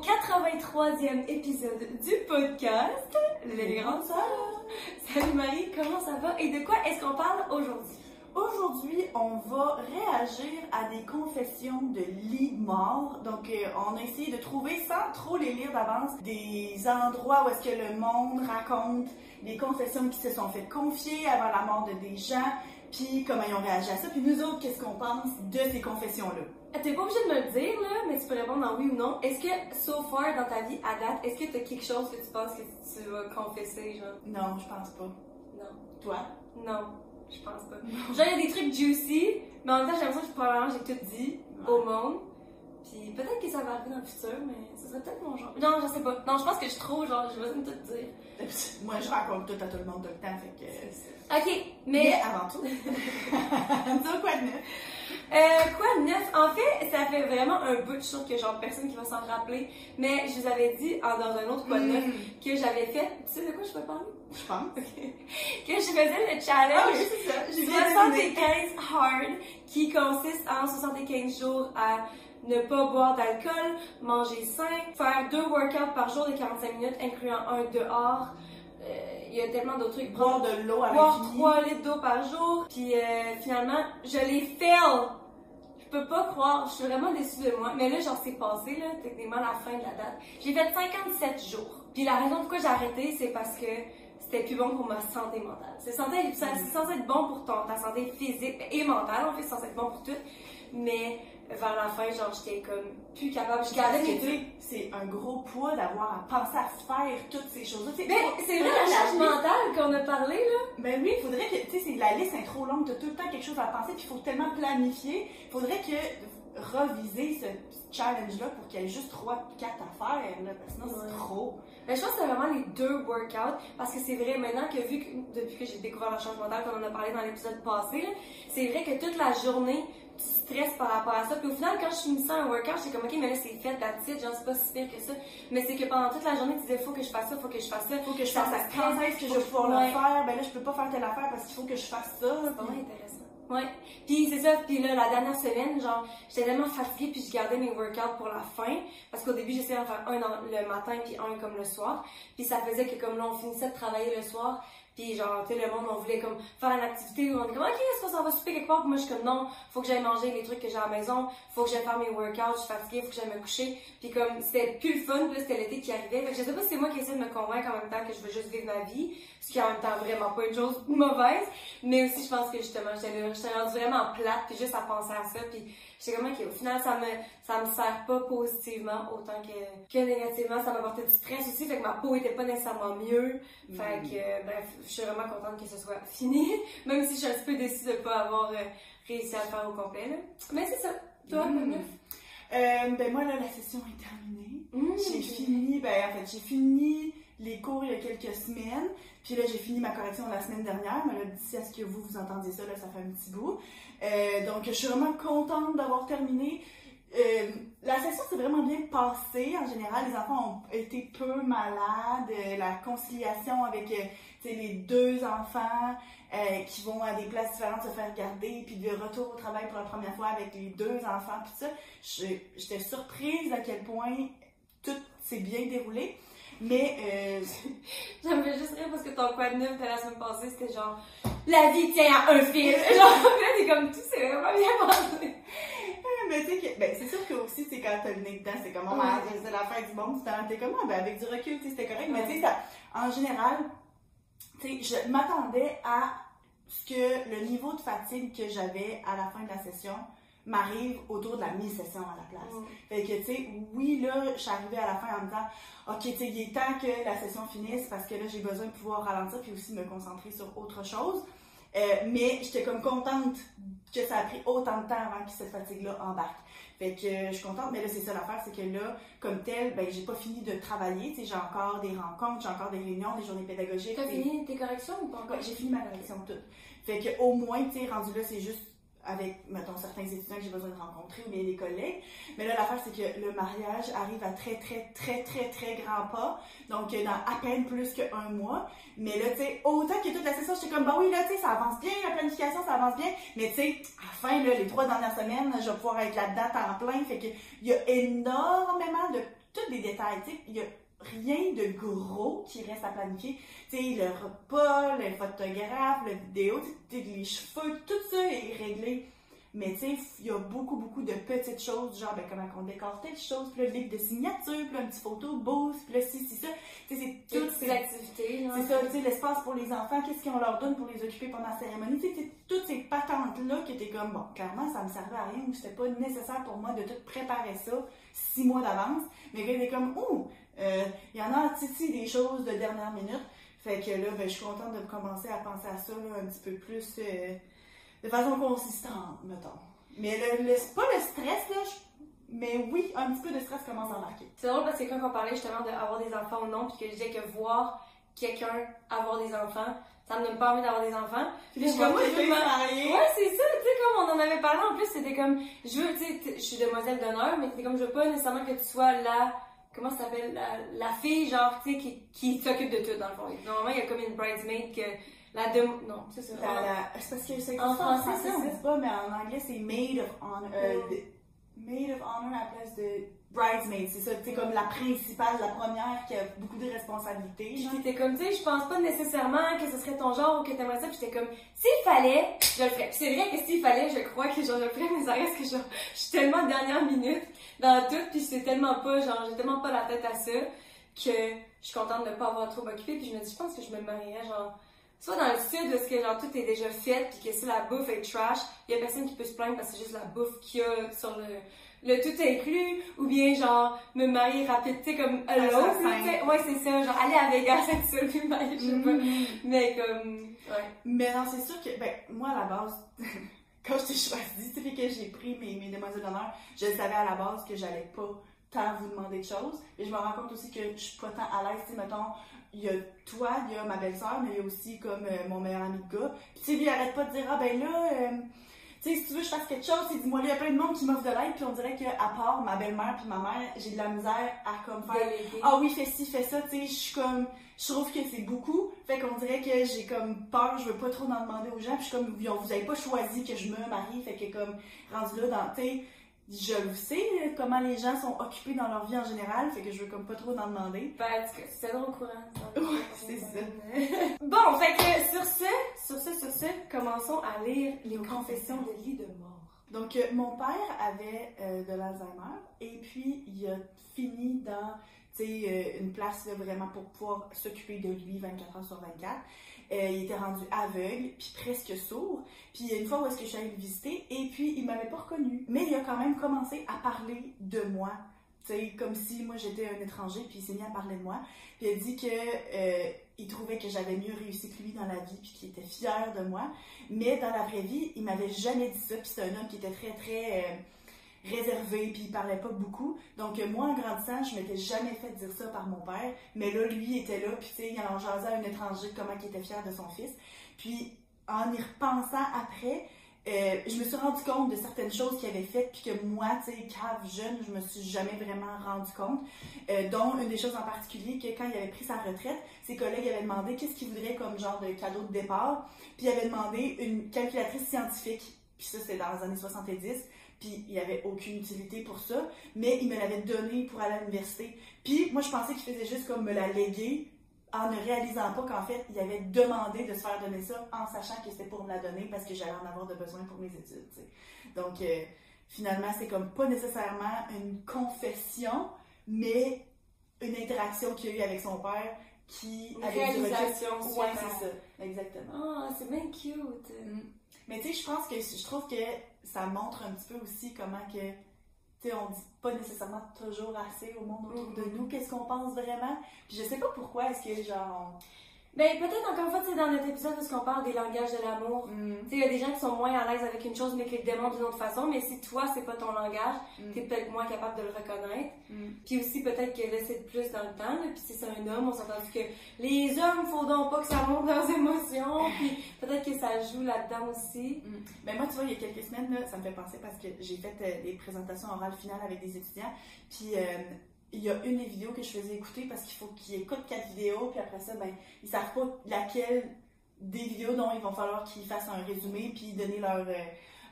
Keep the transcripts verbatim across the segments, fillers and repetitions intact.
quatre-vingt-troisième épisode du podcast Les Grandes Sœurs. Salut Marie, comment ça va et de quoi est-ce qu'on parle aujourd'hui? Aujourd'hui, on va réagir à des confessions de lits morts. Donc, euh, on a essayé de trouver, sans trop les lire d'avance, des endroits où est-ce que le monde raconte des confessions qui se sont fait confier avant la mort de des gens, puis comment ils ont réagi à ça, puis nous autres, qu'est-ce qu'on pense de ces confessions-là. T'es pas obligé de me le dire, là, mais tu peux répondre en oui ou non. Est-ce que, so far, dans ta vie, à date, est-ce que t'as quelque chose que tu penses que tu vas confesser, genre? Non, je pense pas. Non. Toi? Non, je pense pas. Genre, il y a des trucs juicy, mais en même temps, j'ai l'impression que probablement j'ai tout dit ouais. au monde. Puis peut-être que ça va arriver dans le futur, mais ce serait peut-être mon genre. Non, je sais pas. Non, je pense que je suis trop, genre, je vais tout dire. Moi, je raconte tout à tout le monde tout le temps, fait que... Ok, mais... Mais avant tout, dis quoi de neuf? Euh, quoi de neuf? En fait, ça fait vraiment un bout de chose que genre personne qui va s'en rappeler, mais je vous avais dit, en, dans un autre quoi de neuf, mm. que j'avais fait... Tu sais de quoi je peux parler? Je pense. Okay. Que je faisais le challenge ah, oui, c'est ça. J'ai soixante-quinze hard, qui consiste en soixante-quinze jours à... ne pas boire d'alcool, manger sain, faire deux workouts par jour de quarante-cinq minutes, incluant un dehors. Il euh, y a tellement d'autres trucs. Boire de l'eau à Boire trois litres d'eau par jour. Puis euh, finalement, je l'ai fail! Je peux pas croire, je suis vraiment déçue de moi. Mais là, genre, c'est passé, là, techniquement, la fin de la date. J'ai fait cinquante-sept jours. Puis la raison pourquoi j'ai arrêté, c'est parce que c'était plus bon pour ma santé mentale. C'est censé, mm. censé être bon pour ton, ta santé physique et mentale, en fait, c'est censé être bon pour tout. Mais vers la fin, genre, j'étais comme plus capable. Je gardais mes trucs. C'est un gros poids d'avoir à penser à faire toutes ces choses-là. Mais c'est vrai, la charge mentale qu'on a parlé, là. Ben oui, il faudrait que, tu sais, la liste est trop longue, t'as tout le temps quelque chose à penser, puis il faut tellement planifier. Il faudrait que reviser ce challenge-là pour qu'il y ait juste trois quatre affaires, là, parce que sinon ouais. c'est trop. Ben, je pense que c'est vraiment les deux workouts, parce que c'est vrai, maintenant que vu que, depuis que j'ai découvert la charge mentale, comme on en a parlé dans l'épisode passé, c'est vrai que toute la journée, tu stresses par rapport à ça. Puis au final, quand je finissais un workout, j'étais comme, ok, mais là, c'est fait, la titre, genre, c'est pas si pire que ça. Mais c'est que pendant toute la journée, tu disais, faut que je fasse ça, faut que je fasse ça. Faut que je fasse ça. Quand est-ce que je vais pouvoir le faire? Ben là, je peux pas faire telle affaire parce qu'il faut que je fasse ça. C'est vraiment intéressant. Ouais. Puis c'est ça, puis là, la dernière semaine, genre, j'étais tellement fatiguée, puis je gardais mes workouts pour la fin. Parce qu'au début, j'essayais d'en faire un dans le matin, puis un comme le soir. Puis ça faisait que comme là, on finissait de travailler le soir. Puis genre, tu sais, le monde, on voulait comme faire une activité où on est comme, ok, est-ce qu'on s'en va souper quelque part? Puis moi, je suis comme, non, faut que j'aille manger les trucs que j'ai à la maison, faut que j'aille faire mes workouts, je suis fatiguée, faut que j'aille me coucher. Puis comme, c'était plus le fun, puis c'était l'été qui arrivait. Fait que je sais pas si c'est moi qui essaie de me convaincre en même temps que je veux juste vivre ma vie, ce qui est en même temps vraiment pas une chose mauvaise. Mais aussi, je pense que justement, j'étais là, j'étais rendue vraiment plate, puis juste à penser à ça, puis j'étais comme, ok, au final, ça me, ça me sert pas positivement autant que, que négativement. Ça m'apportait du stress aussi, fait que ma peau était pas nécessairement mieux. Fait que, euh, bref, je suis vraiment contente que ce soit fini, même si je suis un petit peu déçue de pas avoir euh, réussi à le faire au complet, là. Mais c'est ça. Toi, mmh. euh, Ben moi, là, la session est terminée. Mmh, j'ai okay. fini, ben en fait, j'ai fini les cours il y a quelques semaines. Puis là, j'ai fini ma correction la semaine dernière. Mais là, d'ici à ce que vous, vous entendiez ça, là, ça fait un petit bout. Euh, donc, je suis vraiment contente d'avoir terminé. Euh, la session s'est vraiment bien passée. En général, les enfants ont été peu malades. Euh, la conciliation avec euh, les deux enfants euh, qui vont à des places différentes se faire garder, puis le retour au travail pour la première fois avec les deux enfants, puis ça, j'étais surprise à quel point tout s'est bien déroulé. Mais euh... j'aimerais juste rire parce que ton quoi de neuf de la semaine passée, c'était genre la vie tient à un fil. Genre, là, t'es comme tout, c'est vraiment bien passé. Mais tu sais que, ben, c'est sûr que aussi, c'est quand t'as le nez dedans, c'est comme, oh, ouais. c'est la fin du monde, t'es comme, oh, ben, avec du recul, tu sais, c'était correct. Ouais. Mais tu sais, en général, tu sais, je m'attendais à ce que le niveau de fatigue que j'avais à la fin de la session m'arrive autour de la mi-session à la place. Mm. Fait que, tu sais, oui, là, je suis arrivée à la fin en me disant, ok, tu sais, il est temps que la session finisse parce que là, j'ai besoin de pouvoir ralentir puis aussi me concentrer sur autre chose. Euh, mais j'étais comme contente que ça a pris autant de temps avant que cette fatigue-là embarque. Fait que euh, je suis contente, mais là, c'est ça l'affaire, c'est que là, comme tel, ben, j'ai pas fini de travailler, tu sais, j'ai encore des rencontres, j'ai encore des réunions, des journées pédagogiques. T'as fini tes corrections ou pas encore? Ouais, j'ai fini ma correction toute. Fait que au moins, tu sais, rendu là, c'est juste avec, mettons, certains étudiants que j'ai besoin de rencontrer ou bien des collègues. Mais là, l'affaire, c'est que le mariage arrive à très, très, très, très, très grands pas. Donc, dans à peine plus qu'un mois. Mais là, tu sais, autant que toute la session, j'étais comme, bah oui, là, tu sais, ça avance bien, la planification, ça avance bien. Mais tu sais, à la fin, là, les trois dernières semaines, je vais pouvoir être là-dedans à temps plein. Fait que il y a énormément de tous des détails, tu sais, il y a rien de gros qui reste à planifier. Tu sais, le repas, le photographe, la vidéo, les cheveux, tout ça est réglé. Mais tu sais, il y a beaucoup, beaucoup de petites choses, genre ben, comment on décore telle chose, puis le livre de signature, puis là, un petit photo, boost, puis là, ci, ci, ça. Tu sais, c'est toutes ces activités. C'est ça, tu sais, l'espace pour les enfants, qu'est-ce qu'on leur donne pour les occuper pendant la cérémonie. Tu sais, toutes ces patentes-là qui étaient comme, bon, clairement, ça me servait à rien, ou c'était pas nécessaire pour moi de tout préparer ça six mois d'avance. Mais là, il est comme, oh, il euh, y en a, tu sais, des choses de dernière minute. Fait que là, ben, je suis contente de commencer à penser à ça, là, un petit peu plus. Euh, de façon consistante, mettons. Mais le, le, c'est pas le stress, là, je, mais oui, un petit peu de stress commence à embarquer. C'est drôle parce que quand on parlait justement d'avoir des enfants ou non, puis que je disais que voir quelqu'un avoir des enfants, ça me donne pas envie d'avoir des enfants. Puis je suis comme, moi, je vais marier. Ouais, c'est ça, tu sais, comme on en avait parlé en plus, c'était comme, je veux, tu sais, je suis demoiselle d'honneur, mais c'était comme, je veux pas nécessairement que tu sois la, comment ça s'appelle, la, la fille, genre, tu sais, qui, qui s'occupe de tout, dans le fond. Normalement, il y a comme une bridesmaid que, la de... Non, c'est ça. La, la... C'est parce que c'est en français, ça on dit pas, mais en anglais, c'est maid of honor. Euh, mm. de... Maid of honor à la place de bridesmaid. C'est ça, tu sais, comme la principale, la première qui a beaucoup de responsabilités. Puis t'étais comme, tu sais, je pense pas nécessairement que ce serait ton genre ou que t'aimerais ça. Puis j'étais comme, s'il fallait, je le ferais. Puis c'est vrai que s'il fallait, je crois que genre, je le ferais, mais ça reste que genre, je suis tellement dernière minute dans tout, puis c'est tellement pas, genre, j'ai tellement pas la tête à ça que je suis contente de pas avoir trop m'occuper. Puis je me dis, je pense que je me marierais, genre, soit dans le sud, où est-ce que genre tout est déjà fait, puis que si la bouffe est trash, il y a personne qui peut se plaindre parce que c'est juste la bouffe qu'il y a sur le, le tout inclus, ou bien genre me marier rapide, tu sais, comme à l'autre, tu sais. Ouais, c'est ça, genre aller à Vegas avec ça, puis marier, je sais pas. Mm-hmm. Mais comme, ouais. Mais non, c'est sûr que, ben, moi à la base, quand je t'ai choisi, tu sais, que j'ai pris mes, mes demoiselles d'honneur, je savais à la base que j'allais pas tant vous demander de choses, et je me rends compte aussi que je suis pas tant à l'aise, tu sais, mettons, il y a toi, il y a ma belle-sœur, mais il y a aussi comme euh, mon meilleur ami de gars. Puis tu sais, lui, il arrête pas de dire, ah ben là, euh, tu sais, si tu veux que je fasse quelque chose, il dit, moi, il y a plein de monde qui m'offre de l'aide, puis on dirait qu'à part ma belle-mère puis ma mère, j'ai de la misère à comme faire, ah oui, fais ci, fais ça, tu sais, je suis comme, je trouve que c'est beaucoup, fait qu'on dirait que j'ai comme peur, je veux pas trop en demander aux gens, puis je suis comme, vous avez pas choisi que je me marie, fait que comme, rendu là, dans, tu sais, je le sais comment les gens sont occupés dans leur vie en général, fait que je veux comme pas trop en demander. Ben, en tout cas, c'est au courant. Ouais, c'est ça. Bon, fait que sur ce, sur ce, sur ce, commençons à lire les confessions de lit de mort. Donc, euh, mon père avait euh, de l'Alzheimer et puis il a fini dans, tu sais, euh, une place là, vraiment pour pouvoir s'occuper de lui vingt-quatre heures sur vingt-quatre. Euh, il était rendu aveugle, puis presque sourd. Puis une fois où est-ce que je suis allée le visiter, et puis il m'avait pas reconnu. Mais il a quand même commencé à parler de moi. Tu sais, comme si moi j'étais un étranger, puis il s'est mis à parler de moi. Puis il a dit que euh, il trouvait que j'avais mieux réussi que lui dans la vie, puis qu'il était fier de moi. Mais dans la vraie vie, il m'avait jamais dit ça, puis c'est un homme qui était très, très... Euh, réservé, puis il parlait pas beaucoup. Donc, moi, en grandissant, je m'étais jamais fait dire ça par mon père, mais là, lui, il était là, puis tu sais, il en jasait à un étranger comment il était fier de son fils. Puis, en y repensant après, euh, je me suis rendu compte de certaines choses qu'il avait faites, puis que moi, tu sais, cave jeune, je me suis jamais vraiment rendu compte. Euh, dont une des choses en particulier, que quand il avait pris sa retraite, ses collègues avaient demandé qu'est-ce qu'il voudrait comme genre de cadeau de départ, puis il avait demandé une calculatrice scientifique. Puis ça, c'était dans les années soixante-dix. Puis il n'y avait aucune utilité pour ça, mais il me l'avait donné pour aller à l'université. Puis moi, je pensais qu'il faisait juste comme me la léguer, en ne réalisant pas qu'en fait, il avait demandé de se faire donner ça, en sachant que c'était pour me la donner parce que j'allais en avoir de besoin pour mes études, tu sais. Donc, euh, finalement, c'est comme pas nécessairement une confession, mais une interaction qu'il y a eu avec son père qui une avait réalisation. Du ouais, c'est ça, exactement. Ah, oh, c'est bien cute. Mm. Mais tu sais, je pense que je trouve que ça montre un petit peu aussi comment que, tu sais, on dit pas nécessairement toujours assez au monde autour de nous, qu'est-ce qu'on pense vraiment. Puis je sais pas pourquoi, est-ce que genre... On... Ben, peut-être encore une fois, tu sais, dans notre épisode, parce qu'on parle des langages de l'amour, mm. tu sais, il y a des gens qui sont moins à l'aise avec une chose, mais qui le démontrent d'une autre façon, mais si toi, c'est pas ton langage, mm. t'es peut-être moins capable de le reconnaître. Mm. Puis aussi, peut-être que là, c'est plus dans le temps, là, puis si c'est un homme, on s'entend que les hommes, faut donc pas que ça monte leurs émotions, puis peut-être que ça joue là-dedans aussi. Mm. Ben moi, tu vois, il y a quelques semaines, là, ça me fait penser parce que j'ai fait euh, des présentations orales finales avec des étudiants, puis... Euh, il y a une des vidéos que je faisais écouter parce qu'il faut qu'ils écoutent quatre vidéos, puis après ça, ben, ils savent pas laquelle des vidéos dont il va falloir qu'ils fassent un résumé, puis donner leur, euh,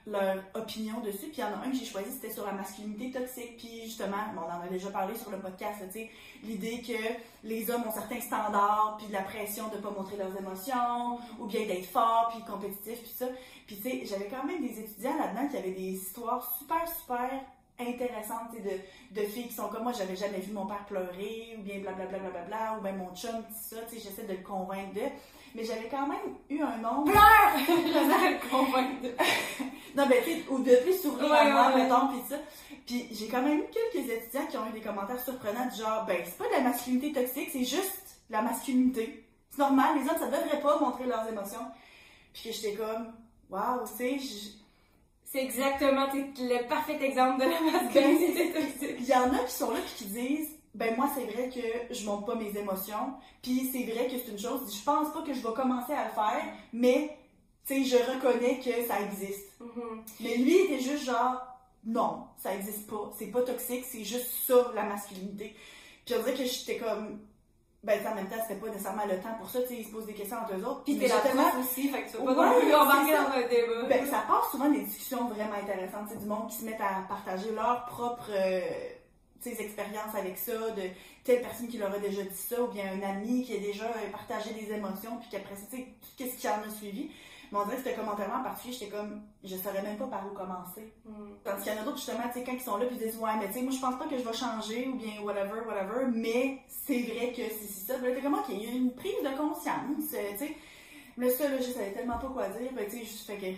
leur opinion dessus. Puis il y en a un que j'ai choisi, c'était sur la masculinité toxique. Puis justement, bon, on en a déjà parlé sur le podcast, tu sais, l'idée que les hommes ont certains standards, puis de la pression de pas montrer leurs émotions, ou bien d'être forts, puis compétitifs, puis ça. Puis tu sais, j'avais quand même des étudiants là-dedans qui avaient des histoires super, super intéressantes, tu sais, de, de filles qui sont comme moi, j'avais jamais vu mon père pleurer, ou bien blablabla, bla, bla, bla, bla, ou bien mon chum, tout ça, tu sais, j'essaie de le convaincre de... Mais j'avais quand même eu un nombre... Pleure! J'essaie de le convaincre de... Non, ben, tu sais, ou de plus sourire ouais, à moi, ouais, mettons, pis ça. Puis j'ai quand même eu quelques étudiants qui ont eu des commentaires surprenants du genre, ben, c'est pas de la masculinité toxique, c'est juste la masculinité. C'est normal, les hommes, ça devrait pas montrer leurs émotions. Puis que j'étais comme, waouh, tu sais, je... C'est exactement le parfait exemple de la masculinité toxique. Il y en a qui sont là pis qui disent, ben moi c'est vrai que je montre pas mes émotions, puis c'est vrai que c'est une chose, je pense pas que je vais commencer à le faire, mais tu sais, je reconnais que ça existe. Mm-hmm. Mais lui, il était juste genre, non, ça existe pas, c'est pas toxique, c'est juste ça, la masculinité. Puis on dirait que j'étais comme, ben en même temps, c'était pas nécessairement le temps pour ça, tu sais, ils se posent des questions entre eux autres. Puis t'es la tellement... prof aussi, fait que tu vas pas ouais, non plus embarquer dans un débat. Ben ça part souvent des discussions vraiment intéressantes, c'est du monde qui se met à partager leur propre... Euh, ses expériences avec ça, de telle personne qui leur a déjà dit ça, ou bien un ami qui a déjà partagé des émotions, puis qu'après ça, tu sais, qu'est-ce qui en a suivi. Mais on dirait que ce commentaire-là en particulier, j'étais comme, je saurais même pas par où commencer. Mm. Tandis qu'il y en a d'autres, justement, tu sais, quand ils sont là, puis ils disent, ouais, mais tu sais, moi, je pense pas que je vais changer, ou bien whatever, whatever, mais c'est vrai que c'est ça. Puis là, t'es comme, ok, il y a une prise de conscience, tu sais. Mais ça, là, je savais tellement pas quoi dire, ben, tu sais, juste fait que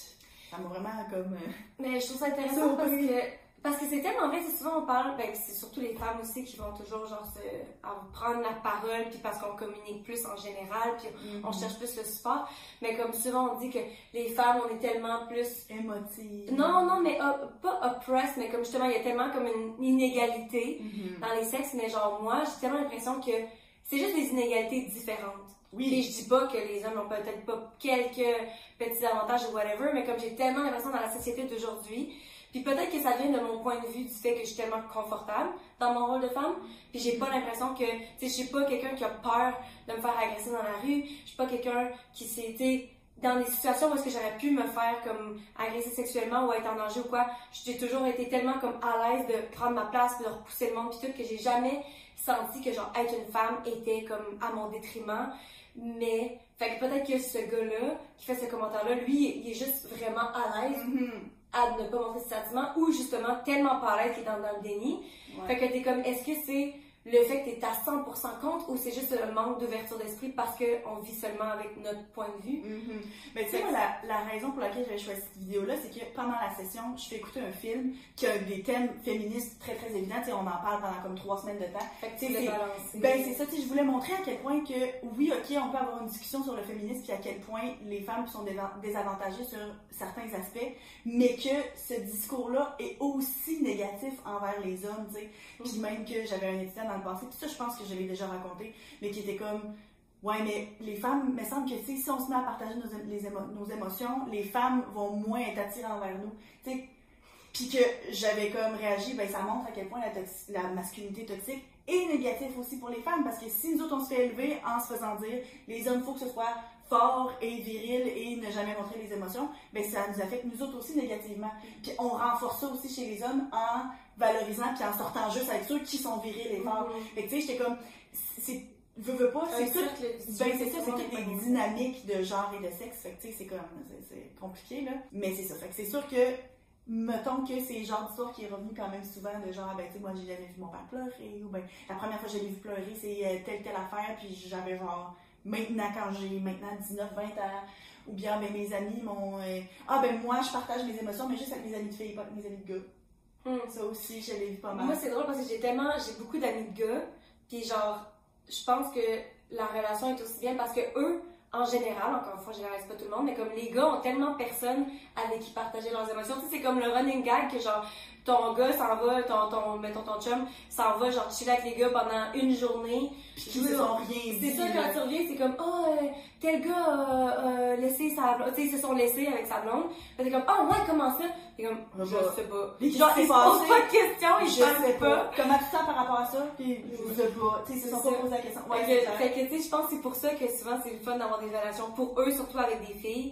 ça m'a vraiment comme. Euh... Mais je trouve ça intéressant ça, parce que. Parce que c'est tellement vrai, c'est souvent on parle, ben c'est surtout les femmes aussi qui vont toujours genre se prendre la parole, puis parce qu'on communique plus en général, puis mm-hmm. on cherche plus le support. Mais comme souvent on dit que les femmes, on est tellement plus émotives. Non, non, mais uh, pas oppressed, mais comme justement il y a tellement comme une inégalité mm-hmm. dans les sexes. Mais genre moi, j'ai tellement l'impression que c'est juste des inégalités différentes. Oui. Et je dis pas que les hommes n'ont peut-être pas quelques petits avantages ou whatever, mais comme j'ai tellement l'impression dans la société d'aujourd'hui. Puis peut-être que ça vient de mon point de vue du fait que je suis tellement confortable dans mon rôle de femme. Puis j'ai pas l'impression que, tu sais, je suis pas quelqu'un qui a peur de me faire agresser dans la rue. Je suis pas quelqu'un qui s'est, tu sais, dans des situations où est-ce que j'aurais pu me faire comme agresser sexuellement ou être en danger ou quoi. J'ai toujours été tellement comme à l'aise de prendre ma place puis de repousser le monde puis tout que j'ai jamais senti que genre être une femme était comme à mon détriment. Mais, fait que peut-être que ce gars-là qui fait ce commentaire-là, lui, il est juste vraiment à l'aise. Mm-hmm. À ne pas montrer ses sentiments ou justement tellement pas à l'aise qu'il est dans, dans le déni. Ouais. Fait que t'es comme, est-ce que c'est le fait que t'es à cent pour cent contre ou c'est juste le manque d'ouverture d'esprit parce qu'on vit seulement avec notre point de vue? Mm-hmm. Mais tu sais, moi, la, la raison pour laquelle j'avais choisi cette vidéo-là, c'est que pendant la session, je fais écouter un film qui a des thèmes féministes très très évidents. Tu sais, on en parle pendant comme trois semaines de temps. Fait que tu sais, balancer. Ben, c'est ça, tu sais, je voulais montrer à quel point que, oui, ok, on peut avoir une discussion sur le féminisme puis à quel point les femmes sont désavantagées sur certains aspects, mais que ce discours-là est aussi négatif envers les hommes, tu sais. Puis mm-hmm. même que j'avais un étudiant dans le passé, puis ça, je pense que je l'ai déjà raconté, mais qui était comme, ouais, mais les femmes, il me semble que, tu sais, si on se met à partager nos, les émo nos émotions, les femmes vont moins être attirées envers nous, tu sais. Puis que j'avais comme réagi, ben ça montre à quel point la, la masculinité toxique est négative aussi pour les femmes, parce que si nous autres, on se fait élever en se faisant dire, les hommes, il faut que ce soit fort et viril et ne jamais montrer les émotions, ben ça nous affecte nous autres aussi négativement. Puis on renforce ça aussi chez les hommes en valorisant puis en sortant juste avec ceux qui sont virils et forts. Mm-hmm. Fait que tu sais, j'étais comme, c'est, veux, veux pas, c'est tout, ben c'est ça, c'est toutes les dynamiques de genre et de sexe, fait que tu sais, c'est comme, c'est compliqué là, mais c'est ça, fait que c'est sûr que mettons que c'est le genre d'histoire qui est revenu quand même souvent de genre, ben tu sais, moi j'ai jamais vu mon père pleurer, ou ben la première fois que je l'ai vu pleurer, c'est telle telle affaire, puis j'avais genre, maintenant quand j'ai maintenant dix-neuf vingt ans, ou bien ben mes amis m'ont, euh, ah ben moi je partage mes émotions, mais juste avec mes amis de filles, pas avec mes amis de gars. Mm. Ça aussi, je l'ai vu pas mal. Moi c'est drôle parce que j'ai tellement, j'ai beaucoup d'amis de gars, puis genre, je pense que la relation est aussi bien parce que eux, en général, encore une fois, je généralise pas tout le monde, mais comme les gars ont tellement personne avec qui partager leurs émotions. Tu sais, c'est comme le running gag que genre, ton gars s'en va, ton, ton, mettons ton chum, s'en va genre chiller avec les gars pendant une journée. Puis ils se sont rien dit. C'est ça, quand tu reviens, c'est comme, oh, euh, tel gars a euh, laissé sa blonde, tu sais, ils se sont laissés avec sa blonde. T'es comme, oh ouais, comment ça? T'es comme, je sais pas. Les genre, ils se posent pas de questions, ils savent pas. Comment tu sens par rapport à ça? Puis, je sais pas. Tu sais, ils se sont pas posé la question. Ouais, fait que, fait que tu sais, je pense que c'est pour ça que souvent c'est le fun d'avoir des relations pour eux, surtout avec des filles,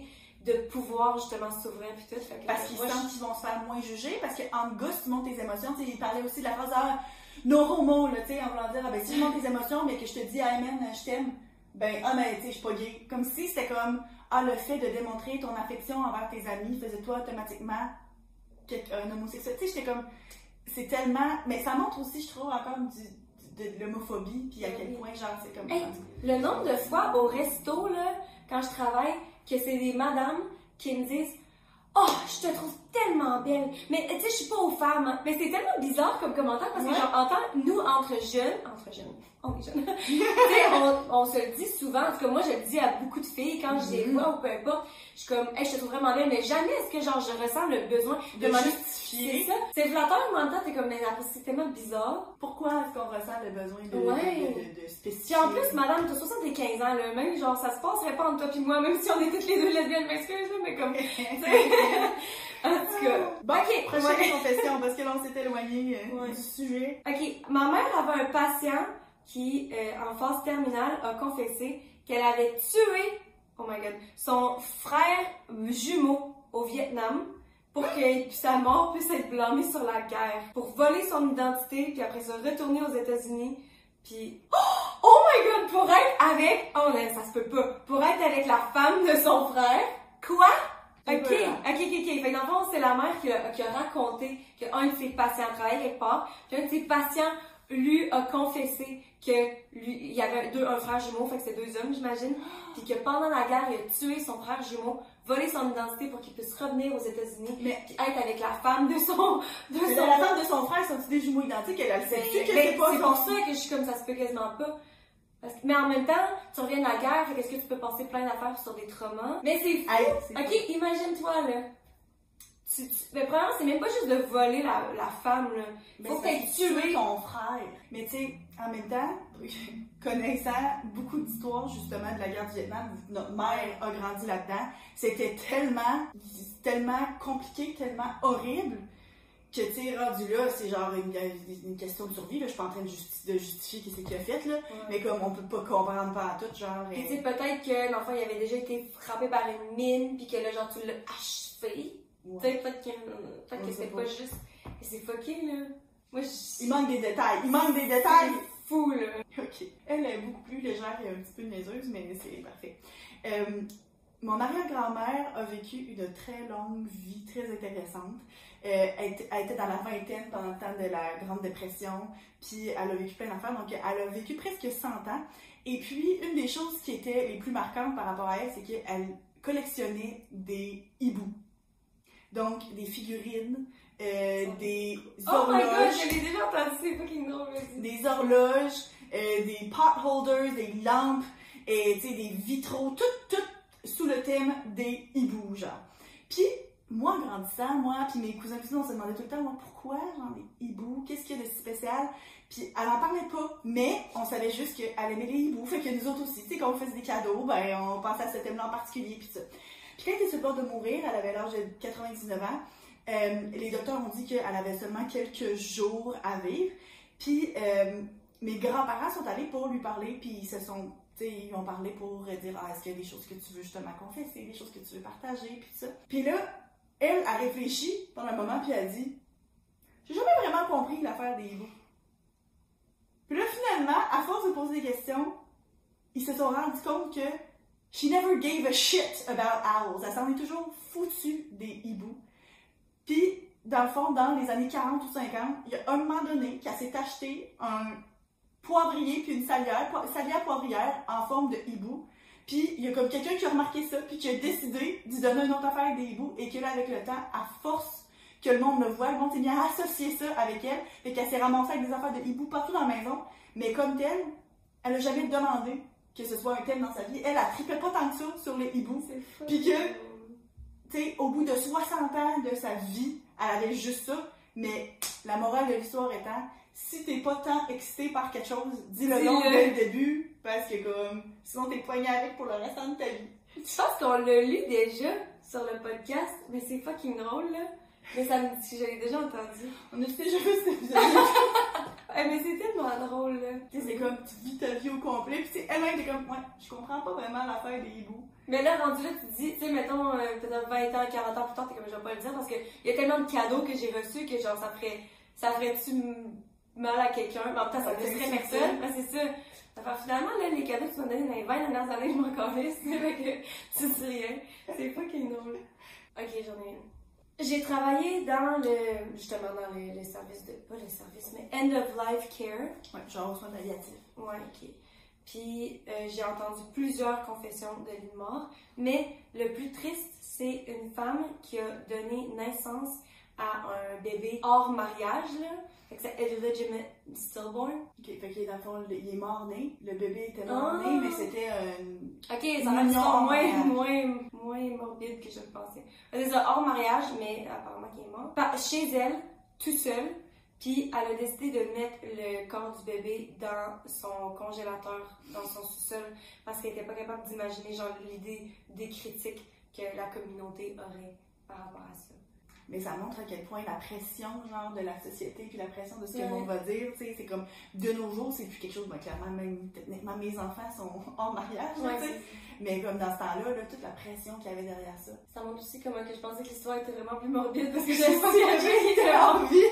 de pouvoir justement s'ouvrir puis tout. Fait que, parce qu'ils moi, sentent je... qu'ils vont se faire moins juger, parce qu'en gars, si tu montes tes émotions, tu sais, il parlait aussi de la phrase ah, no homo, là, tu sais, en voulant dire, ah ben si je monte tes émotions, mais que je te dis, ah man, je t'aime, ben, ah mais tu sais, je suis pas gay. Comme si c'était comme, ah, le fait de démontrer ton affection envers tes amis faisait toi automatiquement un homosexuel. Tu sais, j'étais comme, c'est tellement, mais ça montre aussi, je trouve, encore du. De, de l'homophobie, puis à quel point, genre, c'est comme... Hey, le nombre de fois au resto, là, quand je travaille, que c'est des madames qui me disent « Oh, je te trouve tellement belle! » Mais, tu sais, je suis pas aux femmes, hein. Mais c'est tellement bizarre comme commentaire, parce ouais. que, genre, en tant nous, entre jeunes... Entre jeunes, on est jeunes. Tu sais, on, on se le dit souvent, en tout cas, moi, je le dis à beaucoup de filles, quand je les vois, ou peu importe, je suis comme « Hey, je te trouve vraiment belle! » Mais jamais est-ce que, genre, je ressens le besoin de, de me justifier. C'est ça. C'est flatteur, mais en même temps, t'es comme « Mais c'est tellement bizarre. » Pourquoi est-ce qu'on ressent le besoin de, ouais. de, de, de, de spécifier? Puis en plus, madame, t'as soixante-quinze ans, là, même, genre, ça se passerait pas entre toi pis moi, même si on est toutes les deux lesbiennes, m'excuse, là, mais comme, en tout cas. Bon, ok, prochaine ouais. confession, parce que là, on s'est éloigné euh, ouais. du sujet. Ok, ma mère avait un patient qui, euh, en phase terminale, a confessé qu'elle avait tué, oh my god, son frère jumeau au Vietnam pour que sa mort puisse être blâmée sur la guerre, pour voler son identité, puis après ça, retourner aux États-Unis, puis oh, oh my god, pour être avec, oh non, ça se peut pas, pour être avec la femme de son frère, quoi? Ok, ok, ok, ok. Fait que dans le fond, c'est la mère qui a, qui a raconté qu'un de ses patients travaillait quelque part, puis un de ses patients lui a confessé que lui, il y avait deux, un frère jumeau, fait que c'est deux hommes, j'imagine, puis que pendant la guerre, il a tué son frère jumeau, volé son identité pour qu'il puisse revenir aux États-Unis, mais puis être avec la femme de son, de mais son la femme de son frère, sont-ils des jumeaux identiques? Elle a le sait que c'est pas c'est son... pour ça que je suis comme ça se peut quasiment pas. Parce que, mais en même temps, tu reviens de la guerre, fait qu'est-ce que tu peux passer plein d'affaires sur des traumas? Mais c'est fou! Hey, c'est ok, fou. Imagine-toi, là. Tu, tu, mais premièrement, c'est même pas juste de voler la, la femme, là. Faut que t'aies tué ton frère. Mais tu sais, en même temps, connaissant beaucoup d'histoires justement de la guerre du Vietnam, notre mère a grandi là-dedans, c'était tellement, tellement compliqué, tellement horrible, que tu sais, rendu là, c'est genre une, une question de survie, là. Je suis pas en train de, justi de justifier qu'est-ce qu'il a fait, là. Ouais. Mais comme on peut pas comprendre pas à tout, genre. Et tu sais, peut-être que l'enfant, il avait déjà été frappé par une mine, puis que là, genre, tu l'as achevé. Ouais. Peut-être que, peut que c'est pas. pas juste. Et c'est fucké, là. Moi, je... Il manque des détails. Il manque des détails. C'est fou, là. Ok. Elle est beaucoup plus légère et un petit peu niaiseuse, mais c'est parfait. Euh, mon arrière-grand-mère a vécu une très longue vie, très intéressante. Euh, elle, elle était dans la vingtaine pendant le temps de la Grande Dépression, puis elle a vécu plein d'affaires, donc elle a vécu presque cent ans. Et puis, une des choses qui était les plus marquantes par rapport à elle, c'est qu'elle collectionnait des hiboux. Donc, des figurines, euh, des horloges. Oh my god, je l'ai déjà entendu, c'est fucking drôle. Des horloges, euh, des pot holders, des lampes, et tu sais, des vitraux, tout, tout sous le thème des hiboux, genre. Puis, moi, en grandissant, moi, puis mes cousins cousines, on se demandait tout le temps, moi, pourquoi, genre, des hiboux, qu'est-ce qu'il y a de si spécial? Puis, elle en parlait pas, mais on savait juste qu'elle aimait les hiboux, fait que nous autres aussi, tu sais, quand on faisait des cadeaux, ben, on pensait à ce thème-là en particulier, puis ça. Puis quand elle était sur le bord de mourir, elle avait l'âge de quatre-vingt-dix-neuf ans, euh, les docteurs ont dit qu'elle avait seulement quelques jours à vivre. Puis euh, mes grands-parents sont allés pour lui parler, puis ils se sont, tu sais, ils lui ont parlé pour dire « Ah, est-ce qu'il y a des choses que tu veux justement confesser, des choses que tu veux partager, puis ça. » Puis là, elle a réfléchi pendant un moment, puis elle a dit « J'ai jamais vraiment compris l'affaire des hiboux. » Puis là, finalement, à force de poser des questions, ils se sont rendus compte que she never gave a shit about owls. Elle s'en est toujours foutue des hiboux. Puis, dans le fond, dans les années quarante ou cinquante, il y a un moment donné qu'elle s'est acheté un poivrier puis une salière, salière poivrière en forme de hibou. Puis, il y a comme quelqu'un qui a remarqué ça, puis qui a décidé d'y donner une autre affaire avec des hiboux, et que là, avec le temps, à force que le monde le voit, le monde s'est mis à associer ça avec elle, et qu'elle s'est ramassée avec des affaires de hibou partout dans la maison. Mais comme telle, elle n'a jamais demandé que ce soit un thème dans sa vie. Elle, elle tripait pas tant que ça sur les hiboux. Puis que, tu sais, au bout de soixante ans de sa vie, elle avait juste ça. Mais la morale de l'histoire étant, si t'es pas tant excité par quelque chose, dis-le donc dès le début, parce que comme, sinon t'es poigné avec pour le restant de ta vie. Je pense qu'on l'a lu déjà sur le podcast, mais c'est fucking drôle, là. Mais ça me dit que je l'ai déjà entendu. On a déjà vu cet épisode. Hey, mais c'est tellement drôle, là. Tu sais, c'est comme, tu vis ta vie au complet, pis tu sais, elle-même, t'es comme, ouais, je comprends pas vraiment l'affaire des hiboux. Mais là, rendu là, tu te dis, tu sais, mettons, euh, peut-être vingt ans, quarante ans plus tard, t'es comme, je vais pas le dire, parce que il y a tellement de cadeaux que j'ai reçus que, genre, ça ferait, ça ferait-tu mal à quelqu'un? Mais en même temps, ça blesserait personne. Ben, c'est ça. Enfin, finalement, là, les cadeaux que tu m'as donnés dans les vingt dernières années, je m'en calisse, fait que tu dis rien. C'est pas qu'il est drôle. Ok, j'en ai une. J'ai travaillé dans le, justement, dans le, le service de, pas le service, mais end of life care. Ouais, genre aux soins palliatifs. Ouais, ok. Puis euh, j'ai entendu plusieurs confessions de lit de mort, mais le plus triste, c'est une femme qui a donné naissance à un bébé hors mariage, là. Fait que c'est illegitimate stillborn. Ok, fait que dans le fond, il est mort-né. Le bébé était mort-né, Ah. mais c'était un... Ok, ça a l'air moins, moins, moins morbide que je le pensais. C'est ça, hors mariage, mais apparemment qu'il est mort. Par- chez elle, tout seul, puis elle a décidé de mettre le corps du bébé dans son congélateur, dans son sous-sol, parce qu'elle n'était pas capable d'imaginer genre l'idée des critiques que la communauté aurait par rapport à ça. Mais ça montre à quel point la pression, genre, de la société, puis la pression de ce que Ouais. le monde va dire, tu sais, c'est comme, de nos jours, c'est plus quelque chose, ben, clairement, même, techniquement, mes enfants sont hors mariage, Ouais, tu sais. Mais comme dans ce temps-là, là, toute la pression qu'il y avait derrière ça. Ça montre aussi comment que je pensais que l'histoire était vraiment plus morbide, parce que j'avais pas qu'il était en vie.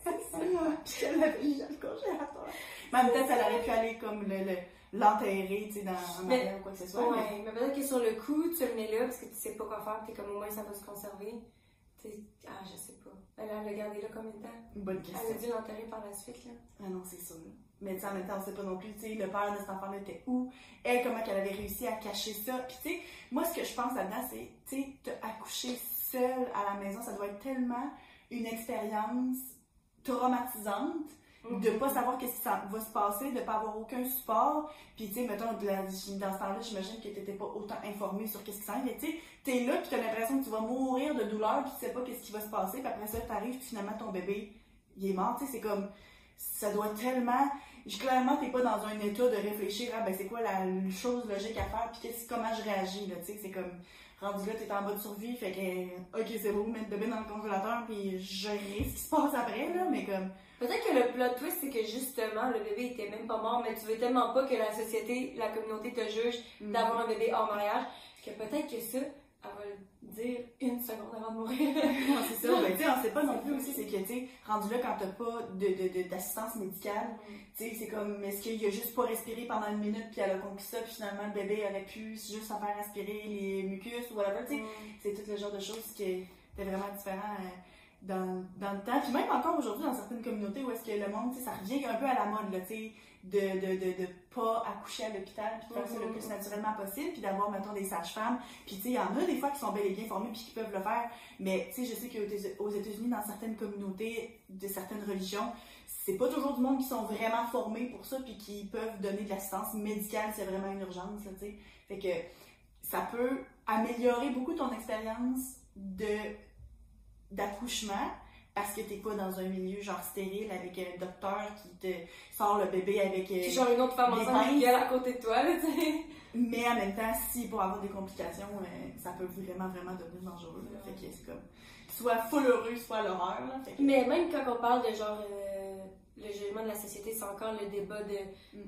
Puis qu'elle avait mis dans le congélateur. Mais en même temps, ça aurait pu aller comme le, le, l'enterrer, tu sais, dans un Mais- arrière ou quoi que ce soit. Ouais, mais- mais peut-être que sur le coup, tu le mets là parce que tu sais pas quoi faire, t'es comme au moins ça va se conserver. T'sais, ah, je sais pas. Elle a gardé là combien de temps? Une bonne Elle a question. dû l'enterrer par la suite, là. Ah non, c'est sûr. Mais tu sais, en même temps, on sait pas non plus, tu sais, le père de cet enfant-là était où, elle, comment qu'elle avait réussi à cacher ça. Puis tu sais, moi, ce que je pense là-dedans, c'est, tu sais, t'accoucher seule à la maison, ça doit être tellement une expérience traumatisante de pas savoir qu'est-ce qui va se passer, de pas avoir aucun support. Puis, tu sais, mettons, de la, dans ce temps-là, j'imagine que t'étais pas autant informée sur qu'est-ce qui s'en vient. Mais tu sais, t'es là, puis t'as l'impression que tu vas mourir de douleur, puis tu sais pas qu'est-ce qui va se passer. Puis après ça, t'arrives, puis finalement, ton bébé, il est mort. Tu sais, c'est comme, ça doit tellement... Je, clairement, t'es pas dans un état de réfléchir à, ben, c'est quoi la chose logique à faire, puis qu'est-ce, comment je réagis, là, tu sais, c'est comme... Rendu là, t'es en mode survie, fait que, ok, c'est beau, mettre le bébé dans le congélateur, puis gérer ce qui se passe après, là, mais comme... Peut-être que le plot twist, c'est que justement, le bébé était même pas mort, mais tu veux tellement pas que la société, la communauté te juge Mm. d'avoir un bébé hors mariage, que peut-être que ça, elle va le dire une seconde avant de mourir. Non, c'est ça. Ben, tu sais, on sait pas non plus aussi, c'est que, tu sais, rendu là, quand t'as pas de, de, de, d'assistance médicale, tu sais, c'est comme, est-ce qu'il a juste pas respiré pendant une minute, puis elle a conclu ça, puis finalement, le bébé aurait pu juste en faire respirer les mucus ou whatever, tu sais. Mm. C'est tout le genre de choses qui étaient vraiment différents euh, dans, dans le temps. Puis même encore aujourd'hui, dans certaines communautés où est-ce que le monde, tu sais, ça revient un peu à la mode, là, tu sais, de, de, de, de pas accoucher à l'hôpital, puis de faire ça le plus naturellement possible, puis d'avoir, mettons, des sages-femmes. Puis, tu sais, il y en a des fois qui sont bel et bien formées, puis qui peuvent le faire. Mais, tu sais, je sais qu'aux États-Unis, dans certaines communautés de certaines religions, c'est pas toujours du monde qui sont vraiment formés pour ça, puis qui peuvent donner de l'assistance médicale si c'est vraiment une urgence, là, tu sais. Fait que ça peut améliorer beaucoup ton expérience de d'accouchement, parce que t'es pas dans un milieu genre stérile avec un docteur qui te sort le bébé avec... Puis genre une autre femme des enceinte qui pinces. gueule à côté de toi, là, tu sais. Mais en même temps, si pour avoir des complications, euh, ça peut vraiment, vraiment devenir dangereux. Là. Fait que c'est comme... Soit full heureux, soit l'horreur, là. Fait que... Mais même quand on parle de genre euh, le jugement de la société, c'est encore le débat de, Mm. de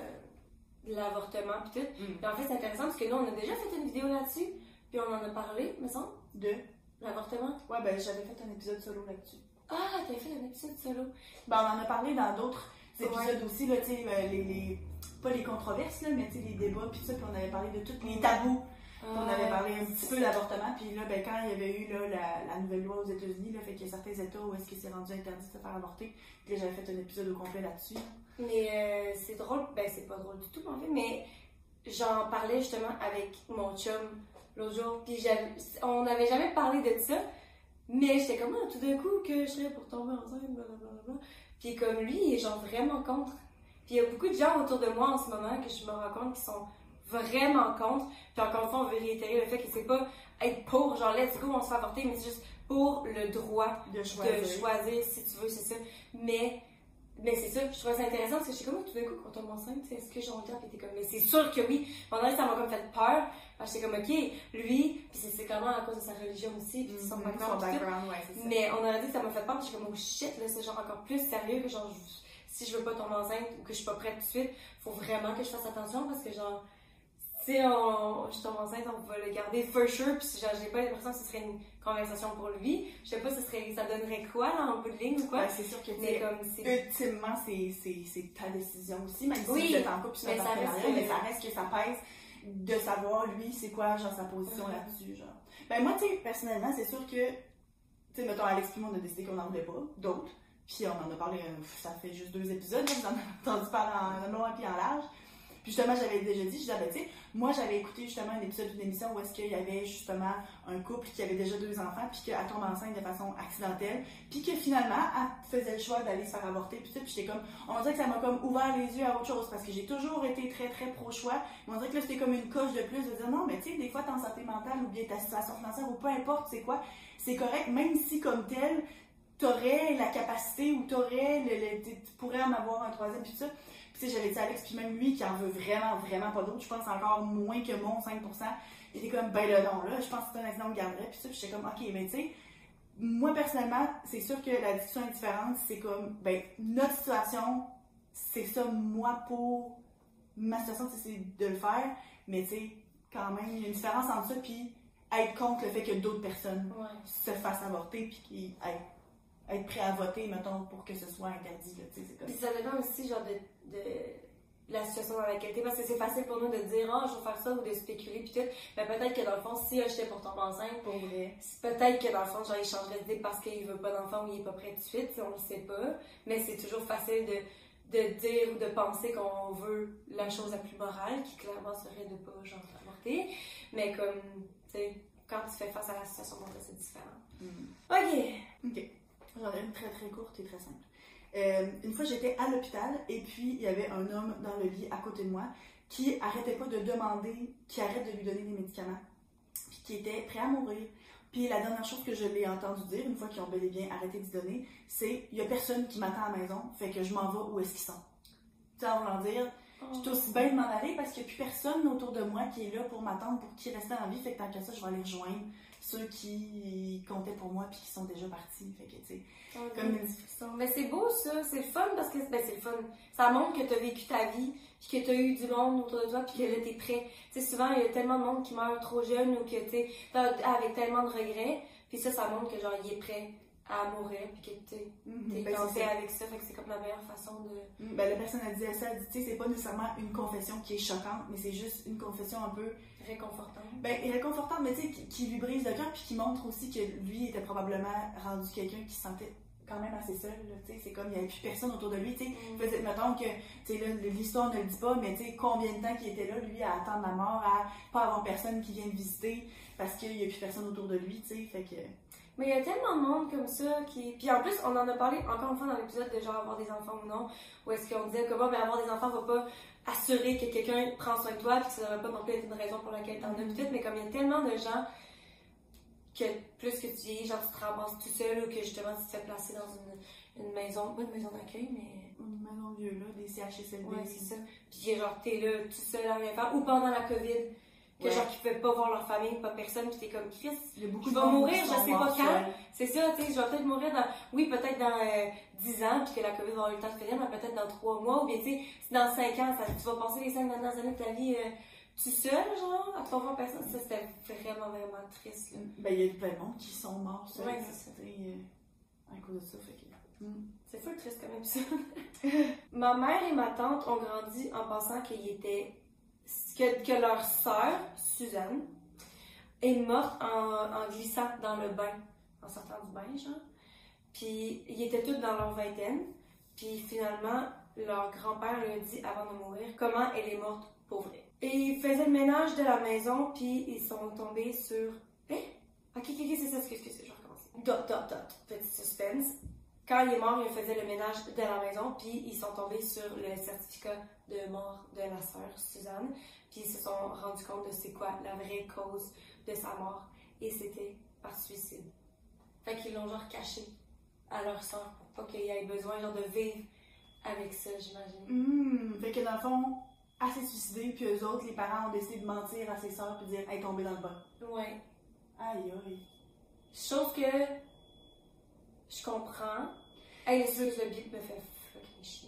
la de l'avortement pis tout. Mm. Puis en fait, c'est intéressant parce que nous, on a déjà fait une vidéo là-dessus, puis on en a parlé, me semble, De... l'avortement. Ouais, ben j'avais fait un épisode solo là-dessus. Ah, t'avais fait un épisode solo. Ben on en a parlé dans d'autres épisodes Ouais. aussi, là, tu sais, euh, les, les... Pas les controverses, là, mais tu sais, les débats, puis ça, puis on avait parlé de tous les tabous. On avait parlé un petit peu d'avortement, puis là, ben, quand il y avait eu là, la, la nouvelle loi aux États-Unis, là, fait qu'il y a certains États où est-ce que c'est rendu interdit de se faire avorter, puis là, j'avais fait un épisode au complet là-dessus. Mais euh, c'est drôle, ben c'est pas drôle du tout en fait, mais j'en parlais justement avec mon chum l'autre jour, puis j'avais, on n'avait jamais parlé de ça, mais j'étais comme, ah, tout d'un coup, que je serais pour tomber enceinte, blablabla. Puis comme lui, il est genre vraiment contre. Puis il y a beaucoup de gens autour de moi en ce moment que je me rends compte qui sont vraiment contre. Puis encore une fois, on veut réitérer le fait que c'est pas être pour, genre let's go, on se fait avorter, mais c'est juste pour le droit De choisir. de choisir si tu veux, c'est ça. Mais, mais c'est ça, je trouvais ça intéressant parce que je suis comme, tout d'un coup, quand on tombe enceinte, est-ce que j'ai envie de puis t'es comme, mais c'est sûr que oui. Pendant que ça m'a comme fait peur, parce que j'étais comme, ok, lui, puis c'est, c'est clairement à cause de sa religion aussi, puis son Mhm, background, son puis tout. background, ouais, c'est ça. Mais on aurait dit que ça m'a fait peur, puis j'étais comme, oh shit, là, c'est genre encore plus sérieux que genre, si je veux pas tomber enceinte ou que je suis pas prête tout de suite, faut vraiment que je fasse attention parce que genre, si on, je tombe enceinte, on va le garder for sure, puis genre, j'ai pas l'impression que ce serait une conversation pour lui. Je sais pas, ce serait, ça donnerait quoi, là, en bout de ligne ou quoi. Ouais, c'est sûr que, mais comme, c'est... ultimement, c'est, c'est, c'est ta décision aussi, même si oui, vous êtes en couple, mais, ça reste mais ça reste que ça pèse de savoir, lui, c'est quoi, genre, sa position mm-hmm. là-dessus, genre. Ben, moi, tu sais, personnellement, c'est sûr que, tu sais, mettons, Alex et moi, on a décidé qu'on n'en voulait pas, d'autres. Puis on en a parlé, ça fait juste deux épisodes, vous en avez entendu parler en long et en large. Puis justement, j'avais déjà dit, je disais, ben, tu sais, moi j'avais écouté justement un épisode d'une émission où est-ce qu'il y avait justement un couple qui avait déjà deux enfants, puis qu'elle tombe enceinte de façon accidentelle, puis que finalement, elle faisait le choix d'aller se faire avorter, puis tout, puis j'étais comme, on dirait que ça m'a comme ouvert les yeux à autre chose, parce que j'ai toujours été très très pro-choix, mais on dirait que là c'était comme une coche de plus de dire, non, mais tu sais, des fois t'es en santé mentale, ou bien ta situation financière, ou peu importe, c'est quoi, c'est correct, même si comme tel, t'aurais la capacité, ou t'aurais, le, le, tu pourrais en avoir un troisième, puis tout ça. Tu sais, j'avais dit à Alex, puis même lui qui en veut vraiment, vraiment pas d'autres, je pense encore moins que mon cinq pour cent, il était comme, ben là, non, là, je pense que c'est un accident, on le garderait, puis ça, puis j'étais comme, ok, mais tu sais, moi, personnellement, c'est sûr que la discussion est différente, c'est comme, ben, notre situation, c'est ça, moi, pour ma situation, c'est de le faire, mais tu sais, quand même, il y a une différence entre ça, puis être contre le fait que d'autres personnes ouais. se fassent avorter, puis qu'ils aient être prêt à voter, mettons, pour que ce soit interdit, là, tu sais, c'est comme... Puis ça dépend aussi, genre, de, de la situation dans laquelle t'es, parce que c'est facile pour nous de dire « Ah, oh, je vais faire ça », ou de spéculer, puis tout, mais peut-être que dans le fond, si j'étais pour tomber enceinte, pour vrai, peut-être que dans le fond, genre, il changerait d'idée parce qu'il veut pas d'enfant ou il est pas prêt tout de suite, on le sait pas, mais c'est toujours facile de, de dire ou de penser qu'on veut la chose la plus morale, qui clairement serait de pas, genre, avorter, mais comme, tu sais, quand tu fais face à la situation, bon, c'est différent. Mm. Ok! Ok. J'en ai une très très courte et très simple. Euh, une fois, j'étais à l'hôpital et puis il y avait un homme dans le lit à côté de moi qui arrêtait pas de demander qu'il arrête de lui donner des médicaments, puis qui était prêt à mourir. Puis la dernière chose que je l'ai entendu dire, une fois qu'ils ont bel et bien arrêté d'y donner, c'est « il y a personne qui m'attend à la maison, fait que je m'en vais où est-ce qu'ils sont. » Tu sais, en voulant dire, je suis aussi bien de m'en aller parce qu'il n'y a plus personne autour de moi qui est là pour m'attendre, pour qui restait en vie, fait que tant que ça, je vais aller rejoindre ceux qui comptaient pour moi puis qui sont déjà partis. Fait que, tu sais, oh, comme une discussion. Mais c'est beau, ça. C'est le fun parce que ben, c'est le fun. Ça montre que tu as vécu ta vie puis que tu as eu du monde autour de toi puis que là, tu es prêt. Tu sais, souvent, il y a tellement de monde qui meurt trop jeune ou que, tu sais, avec tellement de regrets. Puis ça, ça montre que, genre, il est prêt à mourir puis que tu es mm-hmm, ben campé avec ça. Fait que c'est comme la meilleure façon de... Ben, la personne a dit ça, elle dit, tu sais, c'est pas nécessairement une confession qui est choquante, mais c'est juste une confession un peu... réconfortante. Ben, réconfortante, mais tu sais, qui, qui lui brise le cœur puis qui montre aussi que lui était probablement rendu quelqu'un qui se sentait quand même assez seul, tu sais, c'est comme, il n'y avait plus personne autour de lui, tu sais, mm. peut-être, mettons que, tu sais, là, l'histoire ne le dit pas, mais tu sais, combien de temps qu'il était là, lui, à attendre la mort, à pas avoir personne qui vienne visiter, parce qu'il n'y a plus personne autour de lui, tu sais, fait que... Mais il y a tellement de monde comme ça qui... Puis en plus, on en a parlé encore une fois dans l'épisode de genre avoir des enfants ou non, où est-ce qu'on disait que bon, ben avoir des enfants va pas assurer que quelqu'un prend soin de toi, puis que ça devrait pas non plus être une raison pour laquelle t'en as peut-être, mais comme il y a tellement de gens que plus que tu vieillis, genre tu te ramasses tout seul ou que justement tu te fais placer dans une, une maison, pas une maison d'accueil, mais... Une maison vieux là, des C H S L D. Ouais, c'est ça. Puis genre t'es là tout seul à rien faire, ou pendant la COVID. Que ouais. Genre qui pouvaient pas voir leur famille, pas personne, puis t'es comme Chris, je vais mourir, je sais pas quand. C'est ça, tu sais, je vais peut-être mourir dans, oui, peut-être dans euh, dix ans, puis que la COVID va avoir eu le temps de finir, mais peut-être dans trois mois, ou bien tu sais, dans cinq ans, ça, tu vas passer les cinq dernières années de ta vie euh, tout seul, genre, à pas voir personne. Ça, c'était vraiment, vraiment triste, là. Ben, il y a plein de monde qui sont morts, ça. Ouais, c'est ça. Euh, à cause de ça, fait que... Mm. C'est fou triste quand même, ça. Ma mère et ma tante ont grandi en pensant qu'ils étaient Que, que leur sœur, Suzanne, est morte en, en glissant dans le bain, en sortant du bain, genre. Puis, ils étaient tous dans leur vingtaine. Puis, finalement, leur grand-père lui a dit, avant de mourir, comment elle est morte pour vrai. Et ils faisaient le ménage de la maison, puis ils sont tombés sur... Eh? Ok, ok, ok, c'est ça, excuse, excuse, je vais recommencer. Dot, dot, dot. Petit suspense. Quand il est mort, il faisait le ménage de la maison, puis ils sont tombés sur le certificat de mort de la sœur, Suzanne. Puis ils se sont rendus compte de c'est quoi la vraie cause de sa mort. Et c'était par suicide. Fait qu'ils l'ont genre caché à leur sœur pour pas qu'il y ait besoin genre de vivre avec ça, j'imagine. Mmh, fait que dans le fond, elle s'est suicidée, puis eux autres, les parents ont décidé de mentir à ses sœurs puis dire « Elle est tombée dans le bain. » Ouais. Aïe aïe. Chose que je comprends. Hey, le truc, le bip me fait fucking chier.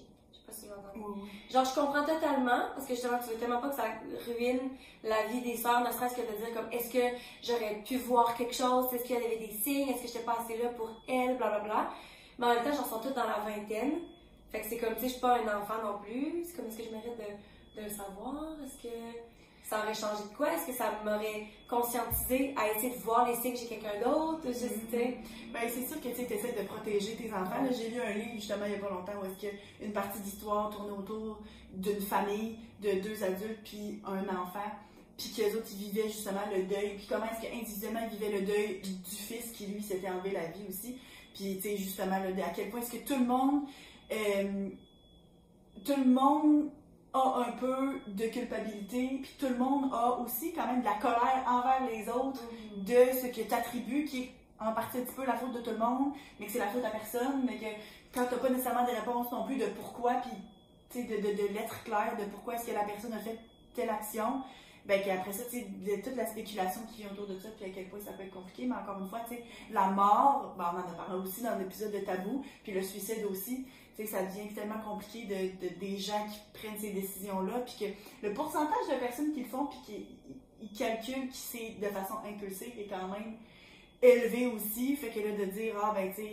sais pas si vous m'entendez. Oui. Genre, je comprends totalement, parce que justement, tu veux tellement pas que ça ruine la vie des sœurs, ne serait-ce que de dire comme, est-ce que j'aurais pu voir quelque chose, est-ce qu'il y avait des signes, est-ce que j'étais pas assez là pour elle, blablabla. Mais en même temps, j'en sors toutes dans la vingtaine. Fait que c'est comme, tu sais, je suis pas un enfant non plus. C'est comme, est-ce que je mérite de, de le savoir? Est-ce que ça aurait changé de quoi? Est-ce que ça m'aurait conscientisé à essayer de voir les signes chez quelqu'un d'autre? Je sais, mm-hmm. Ben, c'est sûr que tu essaies de protéger tes enfants. Là, j'ai lu un livre, justement, il y a pas longtemps, où est-ce qu'une partie d'histoire tournait autour d'une famille de deux adultes puis un enfant, puis qu'eux autres, ils vivaient justement le deuil, puis comment est-ce qu'individuellement, ils vivaient le deuil du fils qui, lui, s'était enlevé la vie aussi. Puis, tu sais, justement, là, à quel point est-ce que tout le monde... Euh, tout le monde a un peu de culpabilité, puis tout le monde a aussi quand même de la colère envers les autres mm-hmm. de ce que tu attribues, qui est en partie un petit peu la faute de tout le monde, mais que c'est la faute à personne, mais que quand tu n'as pas nécessairement des réponses non plus de pourquoi, puis tu sais, de, de, de l'être clair de pourquoi est-ce que la personne a fait telle action, ben qu'après ça, tu sais, toute la spéculation qui vient autour de ça, puis à quel point ça peut être compliqué, mais encore une fois, tu sais, la mort, ben on en a parlé aussi dans l'épisode de Tabou, puis le suicide aussi, tu sais, ça devient tellement compliqué de, de, des gens qui prennent ces décisions-là, puis que le pourcentage de personnes qui le font, puis qui ils calculent qui c'est de façon impulsive est quand même élevé aussi, fait que là, de dire, ah ben, tu sais,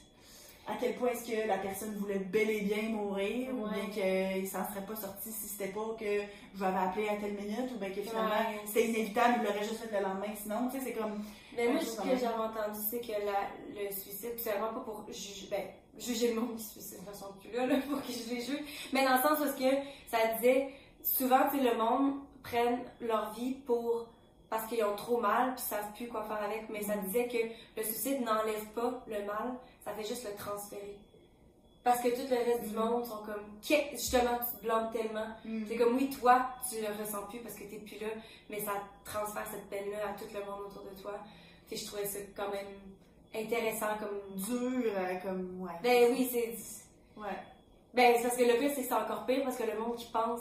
à quel point est-ce que la personne voulait bel et bien mourir, ouais. ou bien qu'il s'en serait pas sorti si c'était pas que je l'avais appelé à telle minute, ou bien que finalement ouais. c'était inévitable, il l'aurait juste fait le lendemain, sinon, tu sais, c'est comme... Mais moi, ce que j'avais entendu, c'est que la, le suicide, c'est vraiment pas pour juger, ben, juger le monde qui se suicide, de toute façon, plus là, là, pour que je les juge, mais dans le sens où que ça disait, souvent, tu sais, le monde prenne leur vie pour... parce qu'ils ont trop mal, puis ils savent plus quoi faire avec, mais ça disait que le suicide n'enlève pas le mal, ça fait juste le transférer. Parce que tout le reste mm. du monde sont comme, justement, tu te blâmes tellement. Mm. C'est comme, oui, toi, tu le ressens plus parce que t'es plus là, mais ça transfère cette peine-là à tout le monde autour de toi. Puis je trouvais ça quand même intéressant, comme... dur, euh, comme, ouais. Ben oui, c'est... Ouais. Ben, c'est parce que le pire, c'est que c'est encore pire, parce que le monde qui pense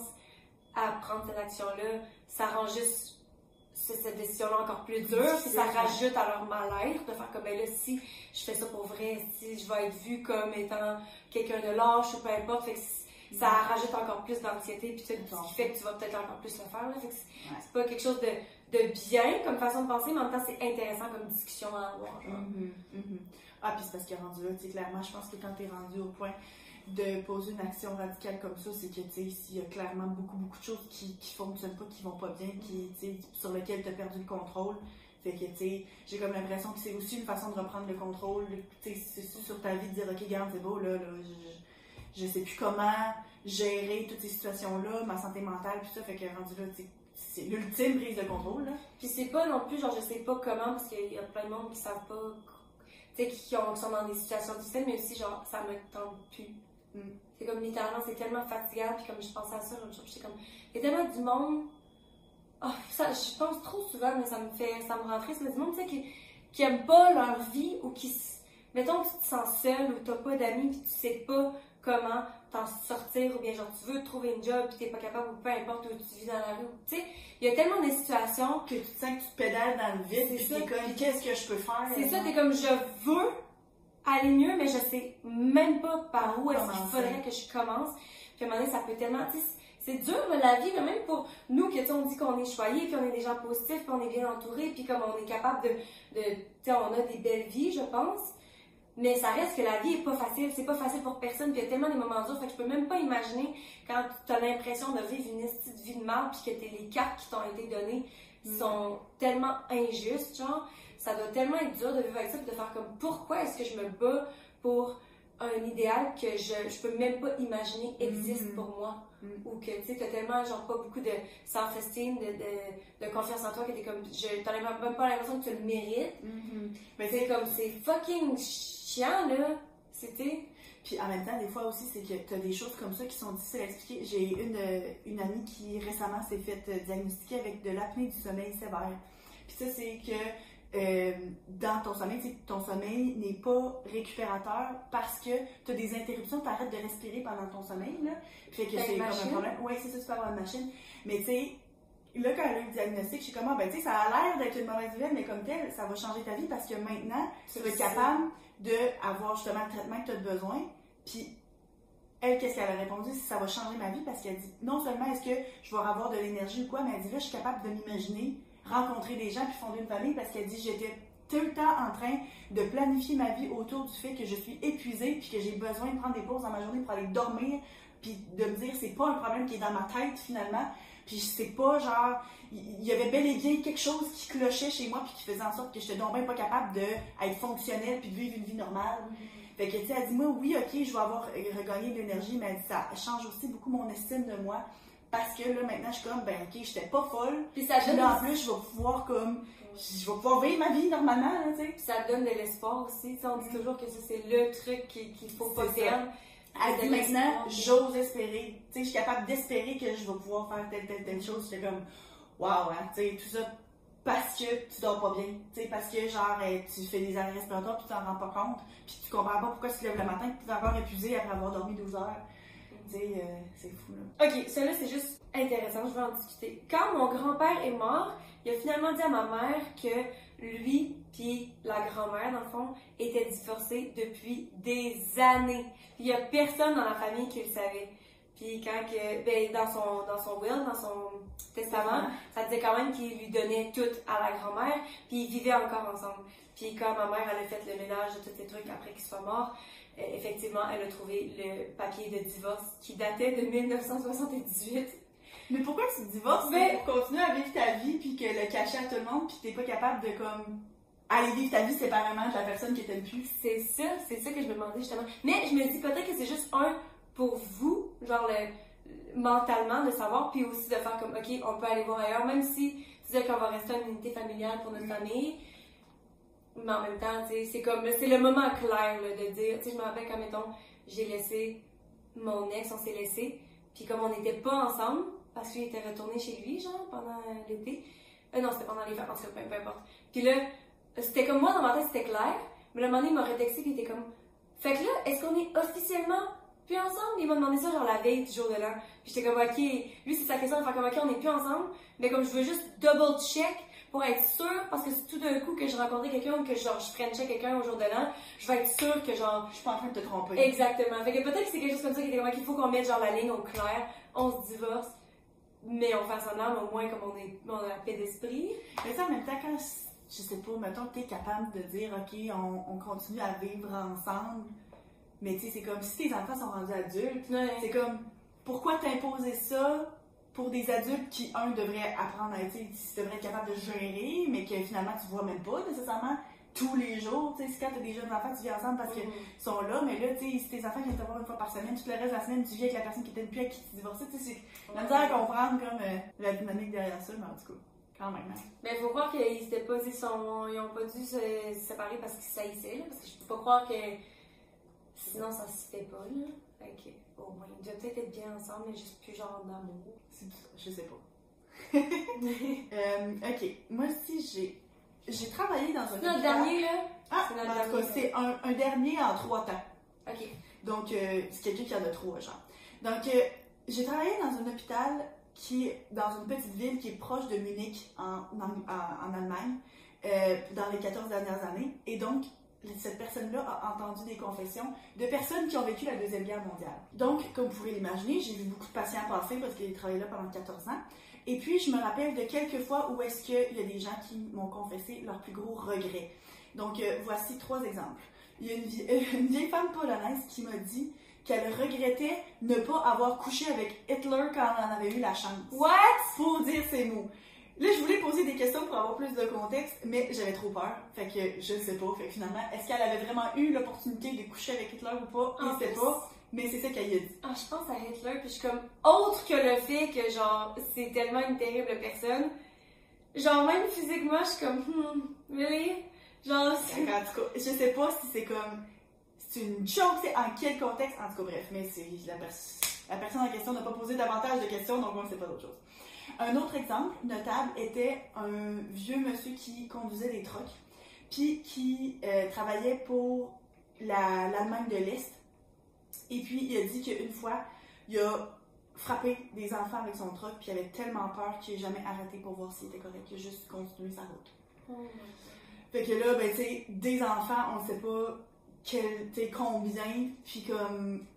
à prendre cette action-là, ça rend juste... cette décision-là encore plus dure, puis ça rajoute à leur mal-être de faire comme, ben là, si je fais ça pour vrai, si je vais être vue comme étant quelqu'un de lâche ou peu importe, fait que ça rajoute encore plus d'anxiété, puis ce qui fait que tu vas peut-être encore plus le faire, là, fait que c'est, ouais. c'est pas quelque chose de, de bien comme façon de penser, mais en même temps, c'est intéressant comme discussion à avoir, genre. Mm-hmm, mm-hmm. Ah, puis c'est parce qu'il est rendu là, tu sais, clairement, je pense que quand t'es rendu au point de poser une action radicale comme ça, c'est que, tu sais, s'il y a clairement beaucoup, beaucoup de choses qui, qui fonctionnent pas, qui vont pas bien, qui, tu sais, sur lesquelles tu as perdu le contrôle. Fait que, tu sais, j'ai comme l'impression que c'est aussi une façon de reprendre le contrôle, tu sais, sur ta vie, de dire, OK, regarde, c'est beau, là, là, je, je sais plus comment gérer toutes ces situations-là, ma santé mentale, puis ça, fait que rendu là, tu sais, c'est l'ultime prise de contrôle, là. Puis c'est pas non plus, genre, je sais pas comment, parce qu'il y a plein de monde qui savent pas, tu sais, qui, ont, qui sont dans des situations difficiles, mais aussi, genre, ça me tente plus. Mm. C'est comme littéralement, c'est tellement fatigant, puis comme je pensais à ça l'autre jour, j'étais comme, il y a tellement du monde, oh, ça, je pense trop souvent, mais ça me fait, ça me rend triste, mais du monde, tu sais, qui, qui aime pas leur vie, ou qui, mettons que tu te sens seul, ou t'as pas d'amis, puis tu sais pas comment t'en sortir, ou bien genre tu veux trouver une job, puis t'es pas capable, ou peu importe où tu vis dans la rue, tu sais, il y a tellement de situations que tu te sens que tu te pédales dans le vide, puis t'es comme, qu'est-ce que je peux faire? C'est ça, t'es comme, je veux aller mieux, mais je sais même pas par où est-ce qu'il faudrait que je commence. Puis à un moment donné, ça peut tellement... C'est dur, la vie, là, même pour nous, que on dit qu'on est choyés, puis on est des gens positifs, puis on est bien entourés, puis comme on est capable de... de tu sais, on a des belles vies, je pense. Mais ça reste que la vie est pas facile. C'est pas facile pour personne, puis il y a tellement des moments durs, fait que je peux même pas imaginer quand tu as l'impression de vivre une petite vie de mal, puis que t'es, les cartes qui t'ont été données mm. sont tellement injustes, genre... Ça doit tellement être dur de vivre avec ça et de faire comme pourquoi est-ce que je me bats pour un idéal que je, je peux même pas imaginer existe mm-hmm. pour moi. Mm-hmm. Ou que tu sais, t'as tellement genre pas beaucoup de self-esteem, de, de, de confiance en toi que t'es comme, je, t'en as même pas l'impression que tu le mérites. Mm-hmm. Mais c'est comme, c'est fucking chiant là. C'était. Puis en même temps, des fois aussi, c'est que t'as des choses comme ça qui sont difficiles à expliquer. J'ai une, une amie qui récemment s'est faite diagnostiquer avec de l'apnée du sommeil sévère. Puis ça, c'est que Euh, dans ton sommeil, ton sommeil n'est pas récupérateur parce que tu as des interruptions, tu arrêtes de respirer pendant ton sommeil, là. Fait que c'est comme un problème. Oui, c'est ça, tu peux avoir une machine. Mais tu sais, là, quand elle a eu le diagnostic, je suis comme, ben tu sais, ça a l'air d'être une mauvaise nouvelle, mais comme tel, ça va changer ta vie parce que maintenant, tu vas être capable d'avoir justement le traitement que tu as besoin. Puis elle, qu'est-ce qu'elle a répondu? Si ça va changer ma vie, parce qu'elle dit, non seulement est-ce que je vais avoir de l'énergie ou quoi, mais elle dit, là, je suis capable de m'imaginer rencontrer des gens puis fonder une famille, parce qu'elle dit, j'étais tout le temps en train de planifier ma vie autour du fait que je suis épuisée puis que j'ai besoin de prendre des pauses dans ma journée pour aller dormir puis de me dire, c'est pas un problème qui est dans ma tête, finalement. Puis c'est pas genre, il y avait bel et bien quelque chose qui clochait chez moi puis qui faisait en sorte que j'étais donc bien pas capable d'être fonctionnelle puis de vivre une vie normale. Mm-hmm. Fait que, tu sais, elle dit, moi, oui, ok, je vais avoir regagné de l'énergie, mais elle dit, ça change aussi beaucoup mon estime de moi. Parce que là, maintenant, je suis comme, ben, ok, j'étais pas folle. Puis ça donne. Là, en plus, je vais pouvoir, comme, je vais pouvoir vivre ma vie normalement, là, tu sais. Puis ça donne de l'espoir aussi. T'sais, on dit toujours que ça, c'est le truc qu'il qu faut pas perdre. Elle dit maintenant, j'ose espérer. Tu sais, je suis capable d'espérer que je vais pouvoir faire telle, telle, telle chose. J'étais comme, waouh, hein, tu sais, tout ça parce que tu dors pas bien. Tu sais, parce que, genre, tu fais des arrêts respiratoires puis tu t'en rends pas compte. Puis tu comprends pas pourquoi tu te lèves le matin et tu es encore épuisé après avoir dormi douze heures. Tu sais, euh, c'est fou, là. Ok, ça là, c'est juste intéressant. Je vais en discuter. Quand mon grand-père est mort, il a finalement dit à ma mère que lui puis la grand-mère, dans le fond, étaient divorcés depuis des années. Puis il y a personne dans la famille qui le savait. Puis quand que, ben, dans son, dans son will, dans son testament, ça disait quand même qu'il lui donnait tout à la grand-mère, puis ils vivaient encore ensemble. Puis quand ma mère, elle a fait le ménage de tous ces trucs après qu'il soit mort, euh, effectivement, elle a trouvé le papier de divorce qui datait de mille neuf cent soixante-dix-huit. Mais pourquoi tu te divorces? Mais pour continuer à vivre ta vie, puis que le cacher à tout le monde, puis t'es pas capable de, comme, aller vivre ta vie séparément de la personne qui t'aime plus. C'est ça, c'est ça que je me demandais justement. Mais je me dis peut-être que c'est juste un pour vous, genre le, mentalement de savoir, puis aussi de faire comme, ok, on peut aller voir ailleurs, même si tu disais qu'on va rester une unité familiale pour notre famille. Mais en même temps, tu sais, c'est comme, c'est le moment clair là, de dire, tu sais, je me rappelle quand, mettons, j'ai laissé mon ex, on s'est laissé, puis comme on n'était pas ensemble, parce qu'il était retourné chez lui, genre, pendant l'été. Euh, non, c'était pendant les vacances, peu, peu importe. Puis là, c'était comme moi, dans ma tête, c'était clair, mais le moment donné, il m'a retexté, puis il était comme, fait que là, est-ce qu'on est officiellement plus ensemble? Il m'a demandé ça, genre, la veille du jour de l'an. Puis j'étais comme, ok, lui, c'est sa question de faire comme, ok, on est plus ensemble, mais comme je veux juste double check, pour être sûre, parce que c'est tout d'un coup que je rencontrais quelqu'un ou que genre je frenchais quelqu'un au jour de l'an, je vais être sûre que genre... Je suis pas en train de te tromper. Exactement. Fait que peut-être que c'est quelque chose comme ça qui était comme qu'il faut qu'on mette genre la ligne au clair, on se divorce, mais on fait semblant, mais au moins comme on est on a la paix d'esprit. Mais ça, en même temps, quand, je sais pas, mettons que t'es capable de dire, ok, on, on continue à vivre ensemble, mais tu sais, c'est comme si tes enfants sont rendus adultes, ouais. C'est comme, pourquoi t'imposer ça pour des adultes qui, un, devraient apprendre à être, devraient être capables de gérer, mais que finalement tu vois même pas nécessairement tous les jours. Tu sais, quand tu as des jeunes enfants, tu vis ensemble parce qu'ils mm-hmm. sont là, mais là, tu sais, si tes enfants viennent te voir une fois par semaine, tout le reste de la semaine, tu vis avec la personne qui était depuis avec qui tu divorçais, tu sais, c'est la misère à comprendre comme euh, la dynamique derrière ça, mais en tout cas, quand même. Hein. Mais il faut croire qu'ils n'ont pas, pas dû se séparer parce qu'ils s'haïssaient, là, parce que je peux pas croire que sinon ça se fait pas, là. Fait que, au moins, ils doivent peut-être être bien ensemble, mais juste plus genre d'amour. Je sais pas. euh, ok, moi aussi, j'ai j'ai travaillé dans un hôpital. Notre dernier, là? Ah, c'est notre dernier. C'est un, un dernier en trois temps. Ok. Donc, euh, c'est quelqu'un qui en a trois, genre. Donc, euh, j'ai travaillé dans un hôpital qui est dans une petite ville qui est proche de Munich, en, en, en, en Allemagne, euh, dans les quatorze dernières années. Et donc, cette personne-là a entendu des confessions de personnes qui ont vécu la Deuxième Guerre mondiale. Donc, comme vous pouvez l'imaginer, j'ai vu beaucoup de patients passer parce qu'il travaillait là pendant quatorze ans. Et puis, je me rappelle de quelques fois où est-ce qu'il y a des gens qui m'ont confessé leurs plus gros regrets. Donc, euh, voici trois exemples. Il y a une, vie, euh, une vieille femme polonaise qui m'a dit qu'elle regrettait ne pas avoir couché avec Hitler quand elle en avait eu la chance. What? Pour dire ces mots. Là, je voulais poser des questions pour avoir plus de contexte, mais j'avais trop peur. Fait que je ne sais pas. Fait que finalement, est-ce qu'elle avait vraiment eu l'opportunité de coucher avec Hitler ou pas? Je ne sais pas. Mais c'est ça qu'elle a dit. Ah, je pense à Hitler, puis je suis comme, autre que le fait que, genre, c'est tellement une terrible personne, genre, même physiquement, je suis comme, hmm, really? Genre, c'est... En tout cas, je sais pas si c'est comme, c'est une joke, c'est en quel contexte, en tout cas, bref, mais c'est, la, pers- la personne en question n'a pas posé davantage de questions, donc on ne sait pas d'autre chose. Un autre exemple notable était un vieux monsieur qui conduisait des trucks, puis qui euh, travaillait pour la, l'Allemagne de l'Est. Et puis, il a dit qu'une fois, il a frappé des enfants avec son truck, puis il avait tellement peur qu'il n'a jamais arrêté pour voir s'il était correct. Il a juste continué sa route. Oh. Fait que là, ben, tu sais, des enfants, on ne sait pas quel, combien, puis comme,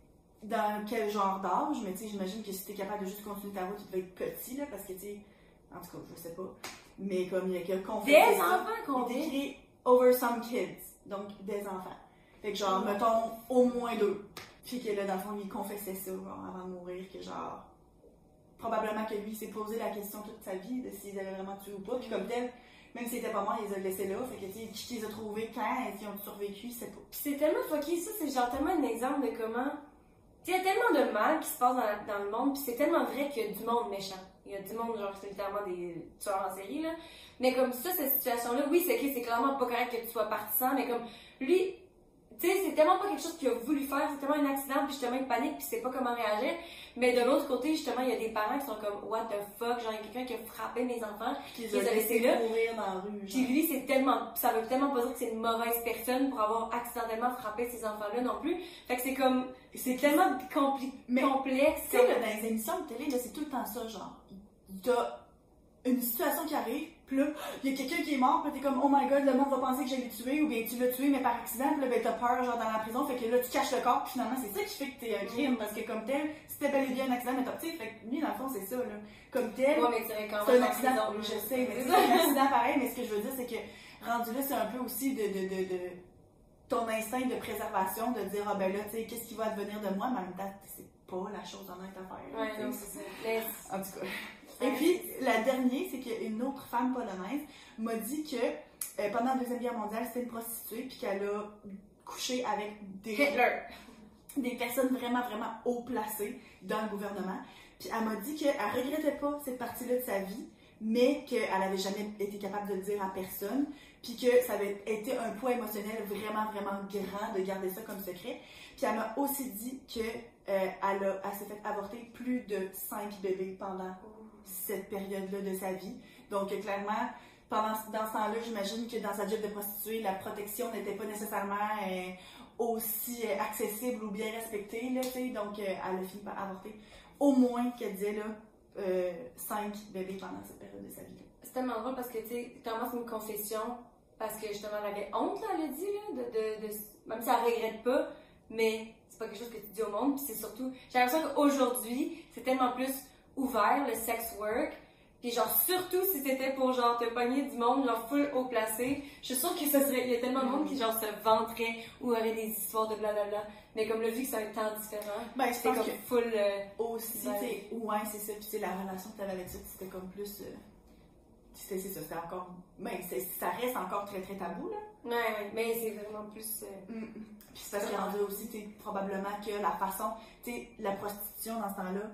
dans quel genre d'âge, mais tu sais, j'imagine que si t'es capable de juste continuer ta route, tu devais être petit, là, parce que tu sais, en tout cas, je sais pas. Mais comme il y a quelqu'un qu'on fait. Des enfants qu'on Il est écrit over some kids, donc des enfants. Fait que genre, mettons, au moins deux. Puis que là, dans le fond, il confessait ça, genre, avant de mourir, que genre, probablement que lui, il s'est posé la question toute sa vie de s'ils avaient vraiment tué ou pas. Puis comme tel, même s'il était pas mort, il les a laissés là. Fait que, tu sais, qui les a trouvés quand, est-ce qu'ils ont survécu, c'est pas. Puis c'est tellement fucké, ça, c'est genre tellement un exemple de comment. Tu sais, il y a tellement de mal qui se passe dans, dans le monde, puis c'est tellement vrai qu'il y a du monde méchant. Il y a du monde, genre, c'est littéralement des tueurs en série, là. Mais comme ça, cette situation-là, oui, c'est, c'est clairement pas correct que tu sois partisan, mais comme, lui, tu sais, c'est tellement pas quelque chose qu'il a voulu faire, c'est tellement un accident, puis justement, il panique, puis c'est pas comment réagir. Mais de l'autre côté, justement, il y a des parents qui sont comme, what the fuck, genre, il y a quelqu'un qui a frappé mes enfants, Qui les a laissés là. Courir dans la rue. Puis lui, c'est tellement, ça veut tellement pas dire que c'est une mauvaise personne pour avoir accidentellement frappé ces enfants-là non plus. Fait que c'est comme, c'est tellement compli- Mais, complexe. Tu sais, dans les émissions de télé, là, c'est tout le temps ça, genre. T'as une situation qui arrive, puis là, il y a quelqu'un qui est mort, puis t'es comme, oh my god, le monde va penser que je l'ai tué, ou bien tu l'as tué, mais par accident, puis là, ben t'as peur, genre, dans la prison, fait que là, tu caches le corps, puis finalement, c'est ça qui fait que t'es un crime, parce que comme tel, c'était bel et bien un accident, mais t'as petit, fait que lui, dans le fond, c'est ça, là. Comme tel, Ouais, mais tu serais quand c'est même un en accident, prison, je là. sais, mais c'est un accident pareil, mais ce que je veux dire, c'est que, rendu là, c'est un peu aussi de, de, de, de ton instinct de préservation, de dire, ah ben là, tu sais, qu'est-ce qui va advenir de moi, mais en même temps, c'est pas la chose honnête à faire. Ouais, non, c'est ça. Mais... En tout cas. Et puis, la dernière, c'est qu'une autre femme polonaise m'a dit que euh, pendant la Deuxième Guerre mondiale, c'était une prostituée, puis qu'elle a couché avec des, Hitler. des personnes vraiment, vraiment haut placées dans le gouvernement. Puis elle m'a dit qu'elle regrettait pas cette partie-là de sa vie, mais qu'elle n'avait jamais été capable de le dire à personne, puis que ça avait été un poids émotionnel vraiment, vraiment grand de garder ça comme secret. Puis elle m'a aussi dit qu'elle euh, elle elle s'est fait avorter plus de cinq bébés pendant cette période-là de sa vie. Donc, euh, clairement, pendant, dans ce temps-là, j'imagine que dans sa job de prostituée, la protection n'était pas nécessairement euh, aussi euh, accessible ou bien respectée, là, tu sais. Donc, euh, elle a fini par avorter au moins, qu'elle disait, là, euh, cinq bébés pendant cette période de sa vie. C'est tellement drôle parce que, tu sais, clairement, c'est une confession parce que, justement, elle avait honte, là, elle a dit, là, de, de, de, même si elle regrette pas, mais c'est pas quelque chose que tu dis au monde, puis c'est surtout, j'ai l'impression qu'aujourd'hui, c'est tellement plus ouvert, le sex work, puis genre, surtout si c'était pour, genre, te pogner du monde, genre, full haut placé, je suis sûre que ça serait, il y a tellement de monde qui, genre, se vanterait ou aurait des histoires de blablabla, mais comme le vu que c'est un temps différent, ben, c'est comme que full... Euh, aussi, ben... tu sais, ouais, c'est ça, puis tu sais, la relation que tu avais avec ça, c'était comme plus... Euh, c'était, c'est ça, c'était encore... Ben, c'est, ça reste encore très, très tabou, là. Ouais, ouais, mais c'est vraiment plus... Euh... Mm. Puis c'est parce qu'il y en a aussi, tu sais, probablement que la façon, tu sais, la prostitution dans ce temps-là,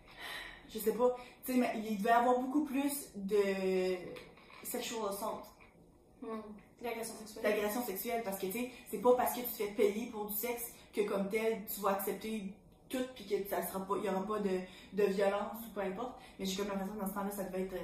je sais pas, tu sais, mais il devait y avoir beaucoup plus de sexual assault. Mm. L'agression sexuelle. L'agression sexuelle, parce que, tu sais, c'est pas parce que tu te fais payer pour du sexe que, comme tel, tu vas accepter tout, puis que ça sera pas, il y aura pas de, de violence ou peu importe. Mais j'ai comme l'impression que dans ce temps-là, ça devait être...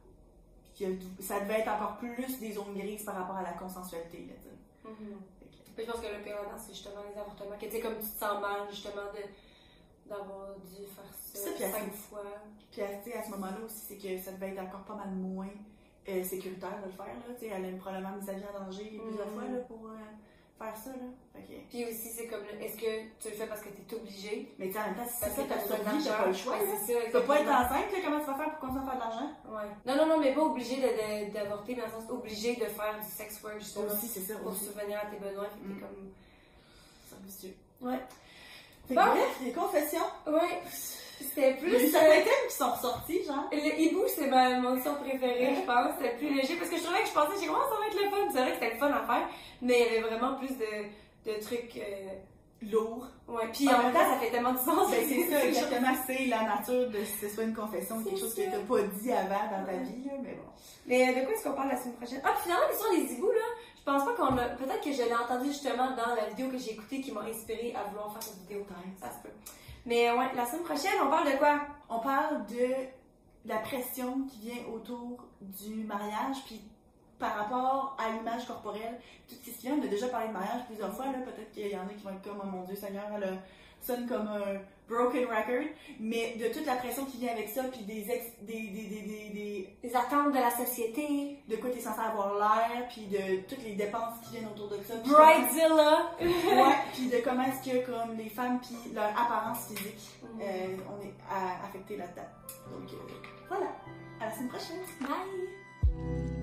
Euh, ça devait être encore plus des zones grises par rapport à la consensualité, là, tu sais. Mm-hmm. Puis je pense que le pire là-dedans, c'est justement les avortements. Que tu sais, comme tu te sens mal, justement, de, d'avoir dû faire ça, ça puis cinq fois. Puis à, à ce moment-là aussi, c'est que ça devait être encore pas mal moins euh, sécuritaire de le faire. Là. Elle a probablement mis sa vie en danger plusieurs mm-hmm. fois là, pour euh, faire ça. Là. Okay. Puis aussi, c'est comme, est-ce que tu le fais parce que tu es obligé? Mais tu sais, en même temps, si c'est parce ça, que t'as besoin vie, t'as pas le choix. Ouais, c'est ça, tu peux pas être enceinte, là, comment tu vas faire pour continuer à faire de l'argent? Ouais. Non, non, non, mais pas obligé de, de, d'avorter, mais en sens obligé de faire du sex work, justement. Aussi, c'est ça. Pour aussi. subvenir à tes besoins. Puis mm. t'es comme. C'est ambitieux. Ouais. Fait bon. Bref, les confessions. Ouais. C'était plus. Il y a certains thèmes qui sont ressortis, genre. Le hibou, c'est ma, mon son préféré, ouais. Je pense. C'était plus léger parce que je trouvais que je pensais, j'ai commencé, ça va être le fun. C'est vrai que c'était le fun à faire, mais il y avait vraiment plus de, de trucs. Euh... Lourds. Ouais, puis en même temps, ça fait tellement de sens. Ben, c'est ça, exactement. C'est la nature de ce soit une confession, quelque chose que tu n'as pas dit avant dans ta vie, là, mais bon. Mais de quoi est-ce qu'on parle la semaine prochaine? Ah, puis finalement, l'histoire des hiboux, là, je pense pas qu'on a. Peut-être que je l'ai entendu justement dans la vidéo que j'ai écoutée qui m'a inspirée à vouloir faire cette vidéo. Ça se peut. Mais ouais, la semaine prochaine, on parle de quoi? On parle de la pression qui vient autour du mariage, puis par rapport à l'image corporelle, tout ce qui vient, on a déjà parlé de mariage plusieurs fois, là, peut-être qu'il y en a qui vont être comme, oh mon Dieu Seigneur, elle a- sonne comme un broken record, mais de toute la pression qui vient avec ça, puis des ex, des, des, des, des, des, Les attentes de la société. de quoi t'es censé avoir l'air, puis de toutes les dépenses qui viennent autour de ça. puis Bridezilla! comment- Ouais, puis de comment est-ce que comme les femmes, puis leur apparence physique, Mm. euh, on est à- affecté là-dedans. Donc euh, voilà, à la semaine prochaine. Bye!